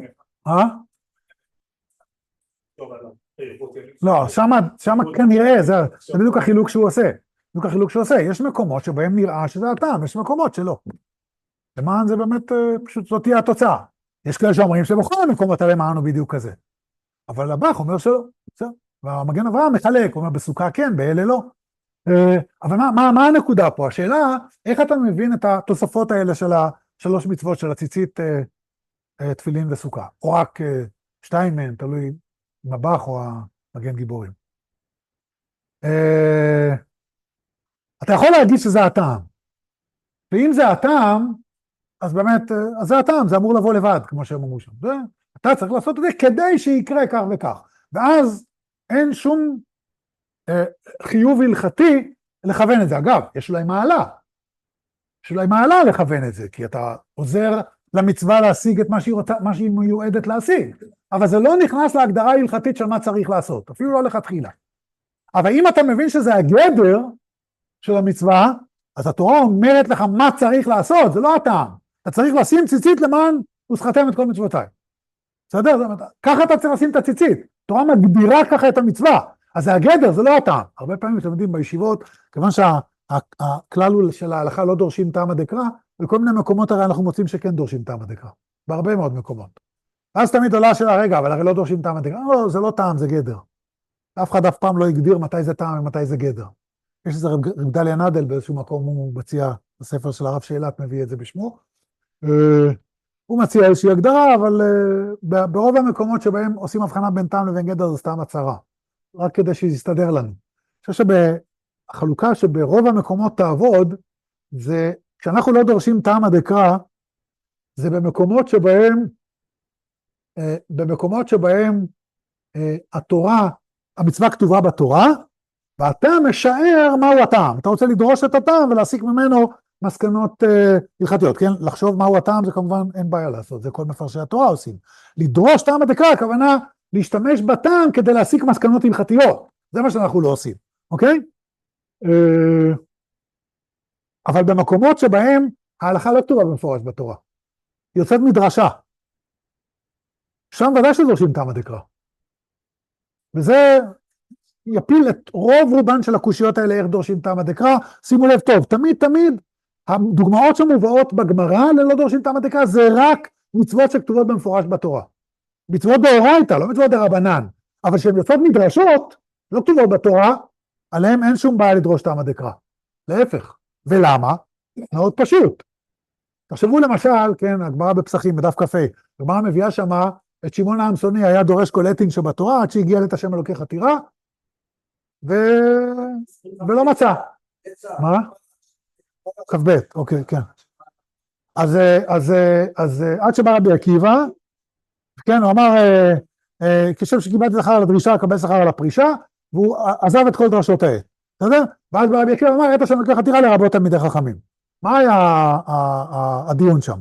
לא, שם כנראה, זה בדיוק החילוק שהוא עושה, יש מקומות שבהם נראה שזה הטעם, יש מקומות שלא. למען זה באמת, פשוט זאת תהיה התוצאה. יש כאלה שאומרים שבכל המקומות הלמען הוא בדיוק כזה. אבל הבח אומר שלא, בסדר. והמגן אברהם מחלק, הוא אומר בסוכה כן, באלה לא. אבל מה הנקודה פה? השאלה, איך אתה מבין את התוספות האלה של השלוש מצוות של הציצית, תפילין וסוכה? או רק שתיים מהן, תלוי אם הבח או המגן גיבורים. אתה יכול להגיד שזה הטעם. ואם זה הטעם, אז באמת, אז זה הטעם, זה אמור לבוא לבד, כמו שהם אמרו שם. אתה צריך לעשות את זה כדי שיקרה כך וכך. ואז אין שום חיוב הלכתי לכוון את זה. אגב, יש אולי מעלה. יש אולי מעלה לכוון את זה, כי אתה עוזר למצווה להשיג את מה שהיא מיועדת להשיג. אבל זה לא נכנס להגדרה ההלכתית של מה צריך לעשות, אפילו לא לכתחילה. אבל אם אתה מבין שזה הגדר של המצווה, אז התורה אומרת לך מה צריך לעשות, זה לא הטעם. אתה צריך לשים ציצית למען וסחתם את כל מצוותיי. בסדר? ככה אתה צריך לשים את הציצית. התורה מגדירה ככה את המצווה. אז זה הגדר, זה לא הטעם. הרבה פעמים אתם יודעים בישיבות, כיוון שהכלל הוא של ההלכה לא דורשים טעם הדקרא, בכל מיני מקומות הרי אנחנו מוצאים שכן דורשים טעם הדקרא. בהרבה מאוד מקומות. אז תמיד עולה השאלה, רגע, אבל הרי לא דורשים טעם הדקרא. לא, זה לא טעם, זה גדר. אף אחד אף פעם לא הגדיר מתי זה טעם ומתי זה גדר. יש איזה רב גדליה נדל באיזשהו מקום, הוא מציע, בספר של הרב שאלת מביא את זה בשמו. הוא מציע איזושהי הגדרה, אבל ברוב המקומות שבהם עושים הבחנה בין טעם לבין גדר זה סתם הצהרה. רק כדי שיסתדר לנו. אני חושב שבחלוקה שברוב המקומות תעבוד, זה כשאנחנו לא דורשים טעם הדקרא, זה במקומות שבהם התורה, המצווה כתובה בתורה, ואתה משער מהו הטעם. אתה רוצה לדרוש את הטעם ולהסיק ממנו מסקנות הלכתיות, כן? לחשוב מהו הטעם זה כמובן אין בעיה לעשות, זה כל מפרשי התורה עושים. לדרוש טעם הדקרא, הכוונה להשתמש בטעם כדי להסיק מסקנות הלכתיות. זה מה שאנחנו לא עושים, אוקיי? אבל במקומות שבהם ההלכה לא כתובה במפורש בתורה, היא יוצאת מדרשה. שם ודאי שדורשים טעם הדקרא. וזה יפיל את רוב רובן של הקושיות האלה, איך דורשים טעם הדקרא. שימו לב טוב, תמיד הדוגמאות שמובאות בגמרא ללא דורשים טעם הדקרא, זה רק מצוות שכתובות במפורש בתורה. מצוות דאורייתא, לא מצוות דרבנן, אבל שהן יוצאות מדרשות, לא כתובות בתורה, עליהן אין שום בעיה לדרוש טעם הדקרא. להפך. ולמה? מאוד פשוט. תחשבו למשל, כן, הגמרא בפסחים, בדף כ"ה, הגמרא מביאה שמה, את שמעון העמסוני היה דורש כל עתין שבתורה, עד שהגיע את השם אלוקי חתירה, ולא מצא. מה? כ"ב, אוקיי, כן. אז עד שבא רבי עקיבא, כן, הוא אמר, כשם שקיבלתי שכר על הדרישה, לקבל שכר על הפרישה, והוא עזב את כל דרשות האלה. בסדר? ואז רבי עקיבא אמר, את השם אלוקי חתירה לרבות תלמידי חכמים. מה היה הדיון שם?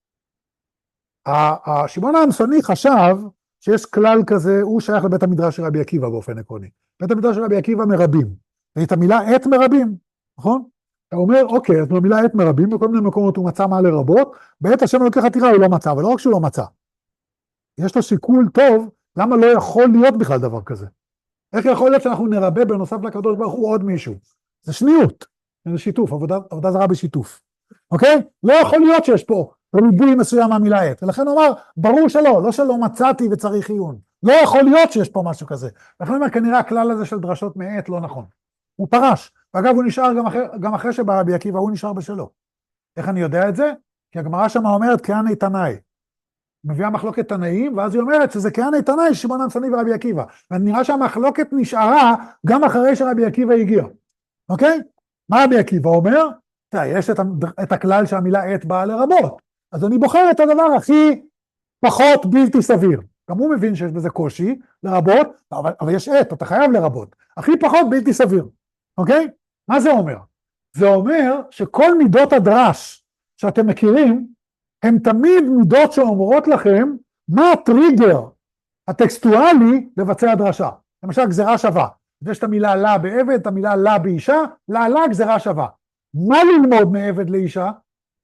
שמעון העמסוני חשב שיש כלל כזה, הוא שייך לבית המדרש של רבי עקיבא באופן עקרוני. בית המדרש של רבי עקיבא מרבים. ואת המילה עת מרבים, נכון? אתה אומר, אוקיי, אז במילה עת מרבים, בכל מיני מקומות הוא מצא מה לרבות, בעת השם אלוקי חתירה הוא לא מצא, אבל לא רק שהוא לא מצא. יש לו שיקול טוב, למה לא יכול להיות בכלל דבר כזה? איך יכול להיות שאנחנו נרבה בנוסף לקדוש ברוך הוא עוד מישהו? זה שניות, זה שיתוף, עבודה זרה בשיתוף. אוקיי? לא יכול להיות שיש פה ריבוי מסוים מהמילה עת, ולכן הוא אמר, ברור שלא, לא שלא מצאתי וצריך עיון, לא יכול להיות שיש פה משהו כזה, לכן הוא אומר, כנראה הכלל הזה של דרשות מעת לא נכון, הוא פרש, ואגב הוא נשאר גם אחרי שבא רבי עקיבא, הוא נשאר בשלו. איך אני יודע את זה? כי הגמרא שם אומרת כהני תנאי, מביאה מחלוקת תנאים, ואז היא אומרת שזה כהני תנאי שמעון הצדיק ורבי עקיבא, ונראה שהמחלוקת נשארה גם אחרי שרבי עקיבא הגיע, אוקיי? מה רבי עקיבא אומר? יש את הכלל שהמילה עת באה לרבות, אז אני בוחר את הדבר הכי פחות בלתי סביר, גם הוא מבין שיש בזה קושי לרבות, אבל יש עת, אתה חייב לרבות, הכי פחות בלתי סביר, אוקיי? מה זה אומר? זה אומר שכל מידות הדרש שאתם מכירים, הן תמיד מידות שאומרות לכם מה הטריגר הטקסטואלי לבצע דרשה. למשל גזרה שווה, יש את המילה לה בעבד, את המילה לה באישה, לה גזרה שווה. מה ללמוד מעבד לאישה?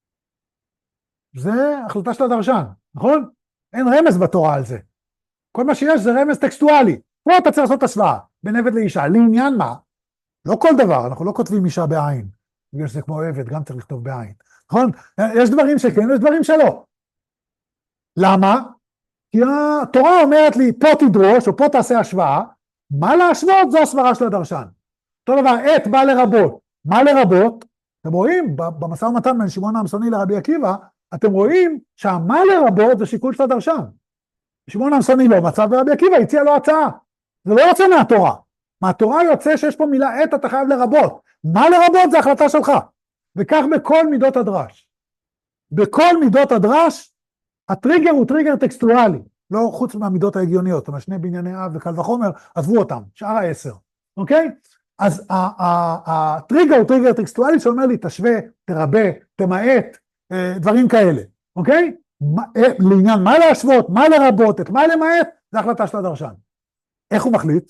זה החלטה של הדרשן, נכון? אין רמז בתורה על זה. כל מה שיש זה רמז טקסטואלי. פה אתה צריך לעשות השוואה בין עבד לאישה. לעניין מה? לא כל דבר, אנחנו לא כותבים אישה בעין. בגלל שזה כמו עבד, גם צריך לכתוב בעין. נכון? יש דברים שכן, יש דברים שלא. למה? כי התורה אומרת לי, פה תדרוש, או פה תעשה השוואה, מה להשוות? זו הסברה של הדרשן. אותו דבר, עת בא לרבות. מה לרבות? אתם רואים, במשא ומתן בין שמעון העמסוני לרבי עקיבא, אתם רואים שהמה לרבות זה שיקול של הדרשן. שמעון העמסוני לא מצא, ורבי עקיבא הציע לו הצעה. זה לא יוצא מהתורה. מהתורה יוצא שיש פה מילה עת, אתה חייב לרבות. מה לרבות זה החלטה שלך. וכך בכל מידות הדרש. בכל מידות הדרש, הטריגר הוא טריגר טקסטואלי, לא חוץ מהמידות ההגיוניות, זאת אומרת, שני בנייני אב וקל וחומר, עזבו אותם, שאר 10, אוקיי? אז הטריגר הוא טריגר טקסטואלי שאומר לי, תשווה, תרבה, תמעט, דברים כאלה, אוקיי? לעניין מה להשוות, מה לרבות, את מה למעט, זה החלטה של הדרשן. איך הוא מחליט?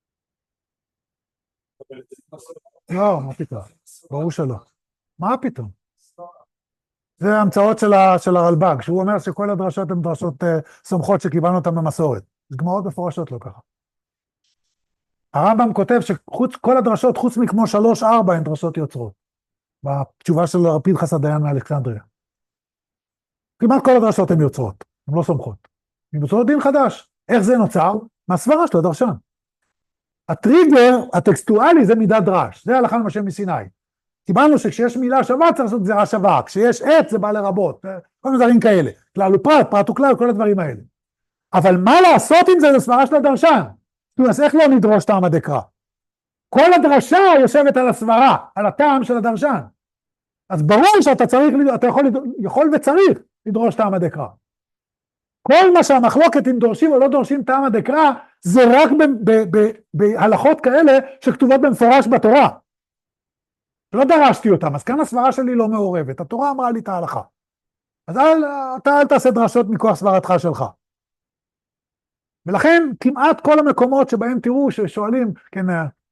לא, מה פתאום? ברור שלא. מה פתאום? זה המצאות של הרלב"ג, שהוא אומר שכל הדרשות הן דרשות סומכות שקיבלנו אותן במסורת. זה גמרות מפורשות לא ככה. הרמב"ם כותב שכל הדרשות, חוץ מכמו 3-4, הן דרשות יוצרות. בתשובה של רב פנחס הדיין מאלכסנדריה. כמעט כל הדרשות הן יוצרות, הן לא סומכות. הן יוצרות דין חדש. איך זה נוצר? מהסברה של הדרשן. הטריגר הטקסטואלי זה מידת דרש, זה הלכה למשה מסיני. קיבלנו שכשיש מילה שווה צריך לעשות גזירה שווה, כשיש עת זה בא לרבות, כל מיני דברים כאלה, כלל ופרט, פרט וכלל, כל הדברים האלה. אבל מה לעשות עם זה? זה סברה של הדרשן. אז איך לא נדרוש טעם הדקרא? כל הדרשה יושבת על הסברה, על הטעם של הדרשן. אז ברור שאתה צריך, אתה יכול וצריך לדרוש טעם הדקרא. כל מה שהמחלוקת אם דורשים או לא דורשים טעם הדקרא, זה רק בהלכות כאלה שכתובות במפורש בתורה. לא דרשתי אותם, אז כאן הסברה שלי לא מעורבת, התורה אמרה לי את ההלכה. אז אל תעשה דרשות מכוח סברתך שלך. ולכן כמעט כל המקומות שבהם תראו ששואלים, כן,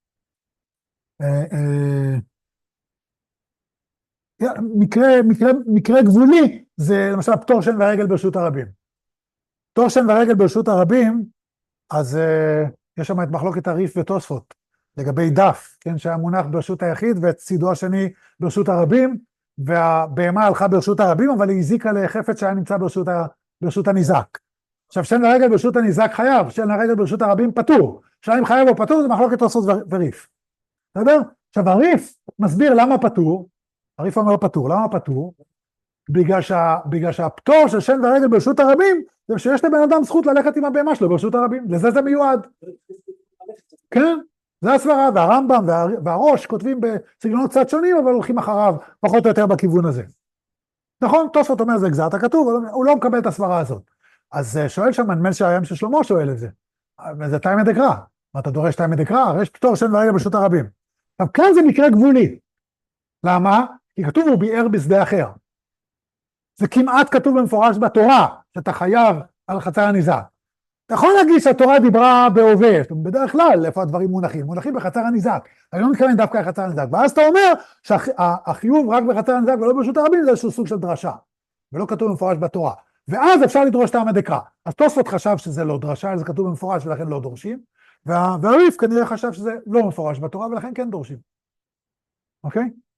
מקרה גבולי, זה למשל פטור שן ורגל ברשות הרבים. פטור שן ורגל ברשות הרבים, אז יש שם את מחלוקת הריף ותוספות, לגבי דף, כן, שהיה מונח ברשות היחיד, ואת צידו השני ברשות הרבים, והבהמה הלכה ברשות הרבים, אבל היא הזיקה לחפץ שהיה נמצא ברשות הניזק. עכשיו, שן ורגל ברשות הניזק חייב, שן ורגל ברשות הרבים פטור. שאלה אם חייב או פטור, זה מחלוקת תוספות וריף. בסדר? עכשיו, הריף מסביר למה פטור, הריף אומר פטור, למה פטור? בגלל שהפטור של שן ורגל ברשות הרבים, זה שיש לבן אדם זכות ללכת עם הבהמה שלו ברשות הרבים, לזה זה מיועד. כן? זה הסברה, והרמב"ם והראש כותבים בסגנונות קצת שונים, אבל הולכים אחריו פחות או יותר בכיוון הזה. נכון? תוספות אומר זה גזרת הכתוב, הוא לא מקבל את הסברה הזאת. אז שואל שם, נדמה שהים של שלמה שואל את זה. זה תאי מדקרא. מה אתה דורש תאי מדקרא? הרי יש פטור שן ורגל ברשות הרבים. עכשיו כאן זה מקרה גבולי. למה? כי כתוב הוא ביאר בשדה אחר. זה כמעט כתוב במפורש בתורה, שאתה חייב על חצר הניזק. אתה יכול להגיד שהתורה דיברה בהווה, בדרך כלל איפה הדברים מונחים? מונחים בחצר הניזק. אני לא מתכוון דווקא לחצר הניזק. ואז אתה אומר שהחיוב רק בחצר הניזק ולא ברשות הרבים זה איזשהו סוג של דרשה. ולא כתוב במפורש בתורה. ואז אפשר לדרוש טעם הדקרא. אז תוספות חשב שזה לא דרשה, זה כתוב במפורש ולכן לא דורשים. והריף כנראה חשב שזה לא מפורש בתורה ולכן כן דורשים. אוקיי?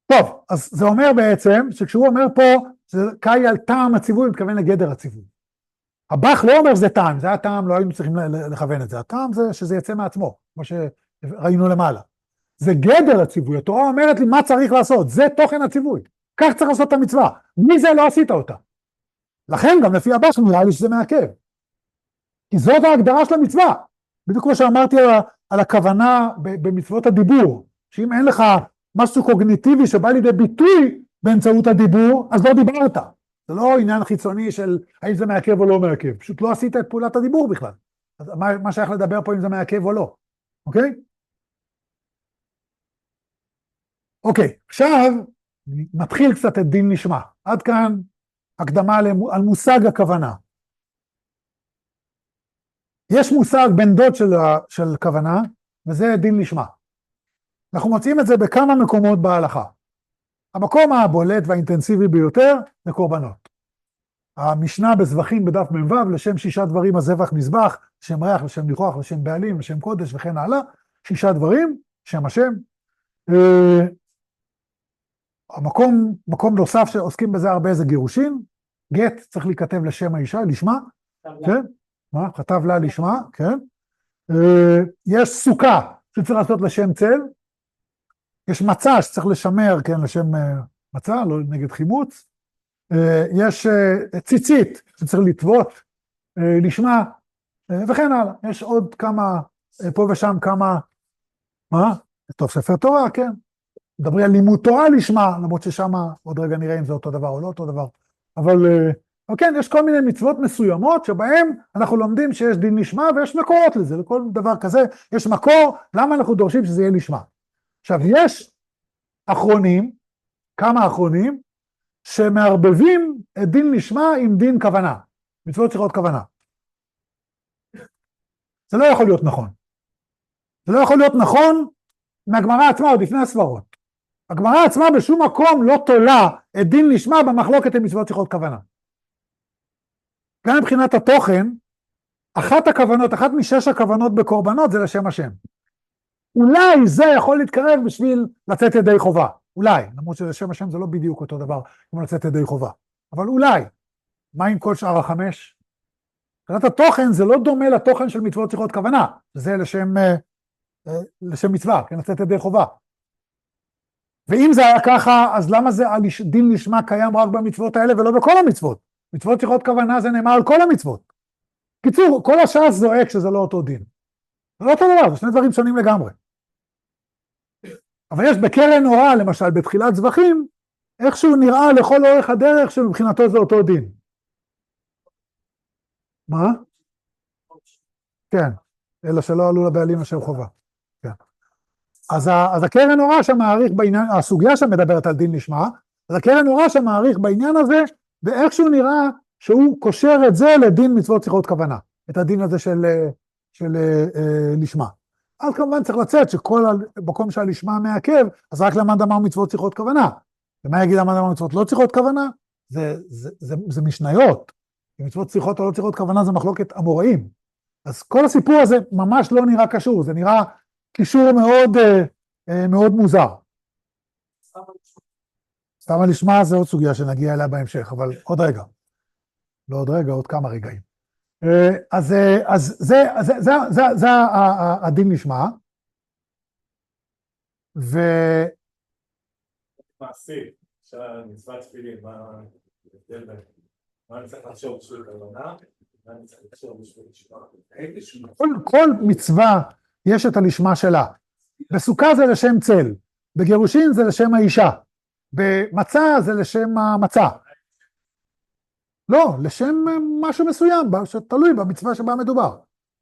טוב, אז זה אומר בעצם, שכשהוא אומר פה, זה קאי על טעם הציווי, הוא מתכוון לגדר הציווי. הבח לא אומר שזה טעם, זה הטעם, לא היינו צריכים לכוון את זה. הטעם זה שזה יצא מעצמו, כמו שראינו למעלה. זה גדר הציווי, התורה אומרת לי מה צריך לעשות, זה תוכן הציווי. כך צריך לעשות את המצווה, בלי זה לא עשית אותה. לכן גם לפי הבח נראה לי שזה מעכב. כי זאת ההגדרה של המצווה. בדיוק כמו שאמרתי על הכוונה במצוות הדיבור, שאם אין לך משהו קוגניטיבי שבא לידי ביטוי באמצעות הדיבור, אז לא דיברת. זה לא עניין חיצוני של האם זה מעכב או לא מעכב, פשוט לא עשית את פעולת הדיבור בכלל. אז מה שייך לדבר פה אם זה מעכב או לא, אוקיי? אוקיי, עכשיו נתחיל קצת את דין נשמע. עד כאן הקדמה על מושג הכוונה. יש מושג בן דוד של כוונה, וזה דין נשמע. אנחנו מוצאים את זה בכמה מקומות בהלכה. המקום הבולט והאינטנסיבי ביותר זה קורבנות. המשנה בזבחים בדף מ"ו, לשם 6 דברים הזבח מזבח, לשם ריח, לשם ניחוח, לשם בעלים, לשם קודש וכן הלאה, 6 דברים, שם השם. מקום נוסף שעוסקים בזה הרבה זה גירושין, גט צריך להיכתב לשם האישה, לשמה, כן? מה? כתב לה לשמה, כן? יש סוכה שצריך לעשות לשם צל, יש מצה שצריך לשמר, כן, לשם מצה, לא נגד חימוץ, יש ציצית שצריך לטוות לשמה, וכן הלאה. יש עוד כמה, פה ושם כמה, מה? טוב, ספר תורה, כן. מדברים על לימוד תורה לשמה, למרות ששם עוד רגע נראה אם זה אותו דבר או לא אותו דבר. אבל כן, יש כל מיני מצוות מסוימות שבהם אנחנו לומדים שיש דין לשמה ויש מקורות לזה, לכל דבר כזה יש מקור, למה אנחנו דורשים שזה יהיה לשמה. עכשיו, יש אחרונים, כמה אחרונים, שמערבבים את דין לשמה עם דין כוונה. מצוות צריכות כוונה. זה לא יכול להיות נכון. זה לא יכול להיות נכון מהגמרא עצמה עוד לפני הסברות. הגמרא עצמה בשום מקום לא תולה את דין לשמה במחלוקת עם מצוות צריכות כוונה. גם מבחינת התוכן, אחת מ6 הכוונות בקורבנות זה לשם השם. אולי זה יכול להתקרב בשביל לצאת ידי חובה. אולי, למרות שלשם השם זה לא בדיוק אותו דבר כמו לצאת ידי חובה. אבל אולי, מה עם כל שאר 5? מבחינת התוכן זה לא דומה לתוכן של מצוות צריכות כוונה. זה לשם מצווה, כן, לצאת ידי חובה. ואם זה היה ככה, אז למה זה דין לשמה קיים רק במצוות האלה ולא בכל המצוות? מצוות צריכות כוונה זה נאמר על כל המצוות. קיצור, כל הש"ס זועק שזה לא אותו דין. זה לא אותו דבר, זה 2 דברים שונים לגמרי. אבל יש בקרן אורה, למשל, בתחילת זבחים, איכשהו נראה לכל אורך הדרך שמבחינתו זה אותו דין. מה? כן, אלא שלא עלו לבעלים השם חובה. כן. אז הקרן אורה שמעריך בעניין, הסוגיה שמדברת על דין לשמה, אז הקרן אורה שמעריך בעניין הזה, ואיכשהו נראה שהוא קושר את זה לדין מצוות צריכות כוונה, את הדין הזה של לשמה. אז כמובן צריך לצאת שכל מקום שהלשמה מעכב, אז רק למד אמר מצוות צריכות כוונה. ומה יגיד למד אמר מצוות לא צריכות כוונה? זה משניות. מצוות צריכות או לא צריכות כוונה זה מחלוקת אמוראים. אז כל הסיפור הזה ממש לא נראה קשור, זה נראה קישור מאוד מוזר. סתם הלשמה זה עוד סוגיה שנגיע אליה בהמשך, אבל עוד רגע. לא עוד רגע, עוד כמה רגעים. אז זה הדין לשמה. מעשי, שהמצוות תפילין, מה ההבדל בין? מה אני צריך לחשוב בשביל כוונה? מה אני צריך לחשוב בשביל לשמה? כל מצווה יש את הלשמה שלה. בסוכה זה לשם צל, בגירושין זה לשם האישה, במצה זה לשם המצה. לא, לשם משהו מסוים, שתלוי במצווה שבה מדובר.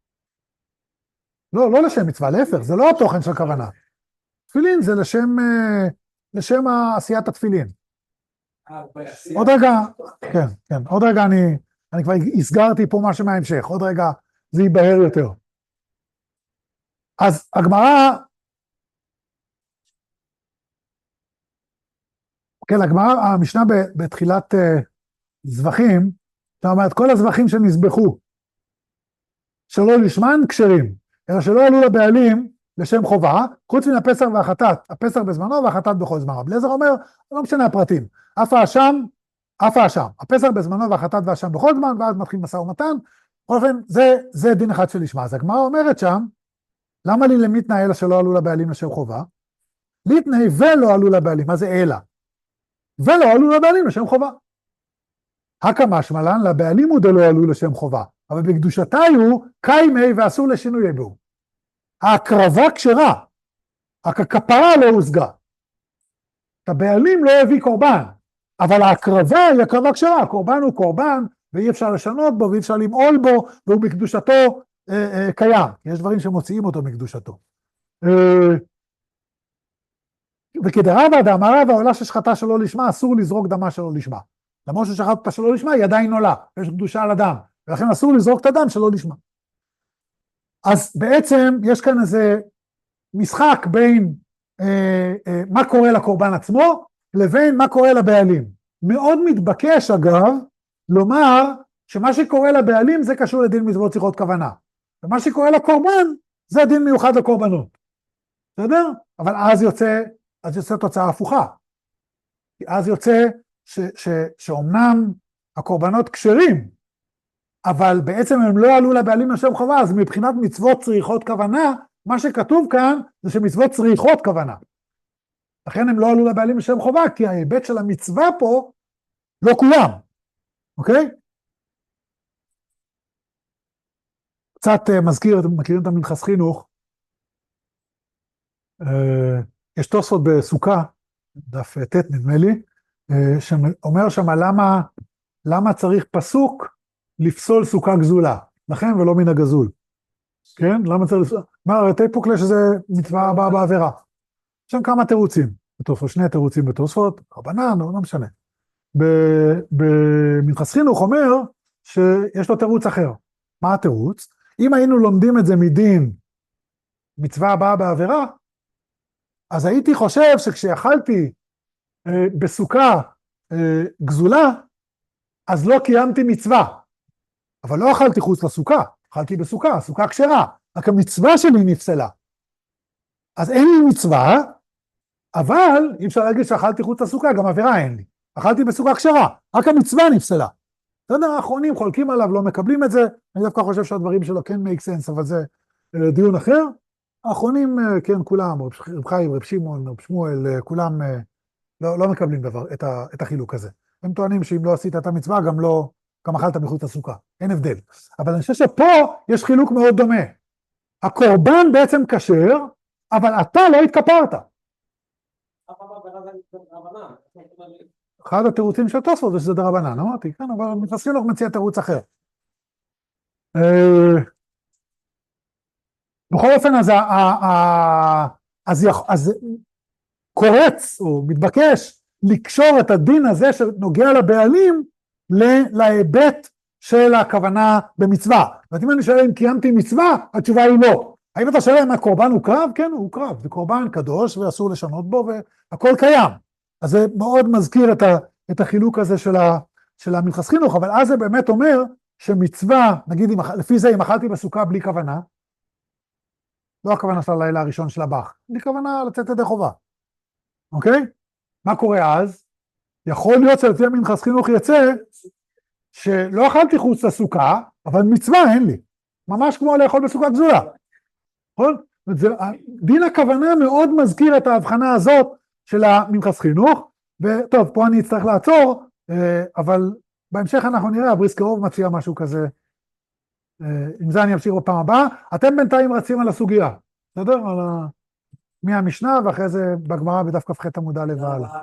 לא לשם מצווה, להפך, זה לא התוכן של הכוונה. תפילין זה לשם עשיית התפילין. עוד רגע, כן, עוד רגע אני כבר הסגרתי פה משהו מההמשך, עוד רגע זה ייבהר יותר. אז הגמרא, כן, המשנה בתחילת זבחים, זאת אומרת, כל הזבחים שנזבחו, שלא לשמן כשרים, אלא שלא עלו לבעלים, לשם חובה, חוץ מן הפסח והחטאת, הפסח בזמנו והחטאת בכל זמן. רבי אליעזר אומר, לא משנה הפרטים, אף האשם, הפסח בזמנו והחטאת והאשם בכל זמן, ואז מתחיל משא ומתן. בכל אופן, זה דין אחד של לשמה. אז הגמרא אומרת שם, למה לי למיתנא אלא שלא עלו לבעלים לשם חובה? ליתנא ולא עלו לבעלים, מה זה אלא? ולא עלו לבעלים לשם חובה. הקמשמע לן, לבעלים הוא דלא עלו לשם חובה, אבל בקדושתה הוא קיימי ואסור לשינוי בו. ההקרבה כשרה, רק הכפרה לא הושגה. הבעלים לא הביא קורבן, אבל ההקרבה היא הקרבה כשרה, הקורבן הוא קורבן, ואי אפשר לשנות בו, ואי אפשר למעול בו, והוא בקדושתו קיים. יש דברים שמוציאים אותו מקדושתו. וכדרבא דאמר רבא, עולה ששחטה שלא לשמה, אסור לזרוק דמה שלא לשמה. למרות ששחטת אותה שלא לשמה, היא עדיין עולה, יש קדושה על הדם, ולכן אסור לזרוק את הדם שלא לשמה. אז בעצם יש כאן איזה משחק בין מה קורה לקורבן עצמו, לבין מה קורה לבעלים. מאוד מתבקש אגב, לומר שמה שקורה לבעלים זה קשור לדין מצוות צריכות כוונה. ומה שקורה לקורבן זה דין מיוחד לקורבנות. בסדר? אבל אז יוצא תוצאה הפוכה. אז יוצא שאומנם הקורבנות כשרים, אבל בעצם הם לא עלו לבעלים לשם חובה, אז מבחינת מצוות צריכות כוונה, מה שכתוב כאן זה שמצוות צריכות כוונה. לכן הם לא עלו לבעלים לשם חובה, כי ההיבט של המצווה פה לא קוים. אוקיי? קצת מזכיר, אתם מכירים את המנחס חינוך, יש תוספות בסוכה, דף ט' נדמה לי, שאומר שם למה צריך פסוק לפסול סוכה גזולה, לכן ולא מן הגזול. כן? למה צריך לפסול? אומר, תיפוק שזה מצווה הבאה בעבירה. יש שם כמה תירוצים, שני תירוצים בתוספות, רבנן, לא משנה. במנחס חינוך אומר שיש לו תירוץ אחר. מה התירוץ? אם היינו לומדים את זה מדין מצווה הבאה בעבירה, אז הייתי חושב שכשיכלתי בסוכה גזולה, אז לא קיימתי מצווה. אבל לא אכלתי חוץ לסוכה, אכלתי בסוכה, סוכה כשרה, רק המצווה שלי נפסלה. אז אין לי מצווה, אבל אי אפשר להגיד שאכלתי חוץ לסוכה, גם עבירה אין לי. אכלתי בסוכה כשרה, רק המצווה נפסלה. בסדר, האחרונים חולקים עליו, לא מקבלים את זה, אני דווקא חושב שהדברים שלו כן make sense, אבל זה דיון אחר. האחרונים, כן, כולם, רב חיים, רב שמעון, רב שמואל, כולם לא מקבלים את החילוק הזה. הם טוענים שאם לא עשית את המצווה, גם אכלת מחוץ לסוכה, אין הבדל. אבל אני חושב שפה יש חילוק מאוד דומה. הקורבן בעצם כשר, אבל אתה לא התכפרת. אחד התירוצים של תוספות זה שזה דרבנן, אמרתי, כן, אבל מנחס חינוך מציע תירוץ אחר. בכל אופן, אז קורץ או מתבקש לקשור את הדין הזה שנוגע לבעלים להיבט של הכוונה במצווה. זאת אומרת, אם אני שואל אם קיימתי מצווה, התשובה היא לא. האם אתה שואל אם הקורבן הוא קרב? כן, הוא קרב. זה קורבן קדוש ואסור לשנות בו והכל קיים. אז זה מאוד מזכיר את החילוק הזה של המנחס חינוך, אבל אז זה באמת אומר שמצווה, נגיד לפי זה אם אכלתי בסוכה בלי כוונה, לא הכוונה של הלילה הראשון של הבח, בלי כוונה לצאת ידי חובה. אוקיי? מה קורה אז? יכול להיות שלפי המנחס חינוך יצא שלא אכלתי חוץ לסוכה, אבל מצווה אין לי. ממש כמו לאכול בסוכה גזולה. נכון? דין הכוונה מאוד מזכיר את ההבחנה הזאת של המנחס חינוך, וטוב, פה אני אצטרך לעצור, אבל בהמשך אנחנו נראה, הבריסקרוב מציע משהו כזה, עם זה אני אמשיך בפעם הבאה. אתם בינתיים רצים על הסוגיה, בסדר? מהמשנה, ואחרי זה בגמרא בדף כ"ח עמוד א' והלאה.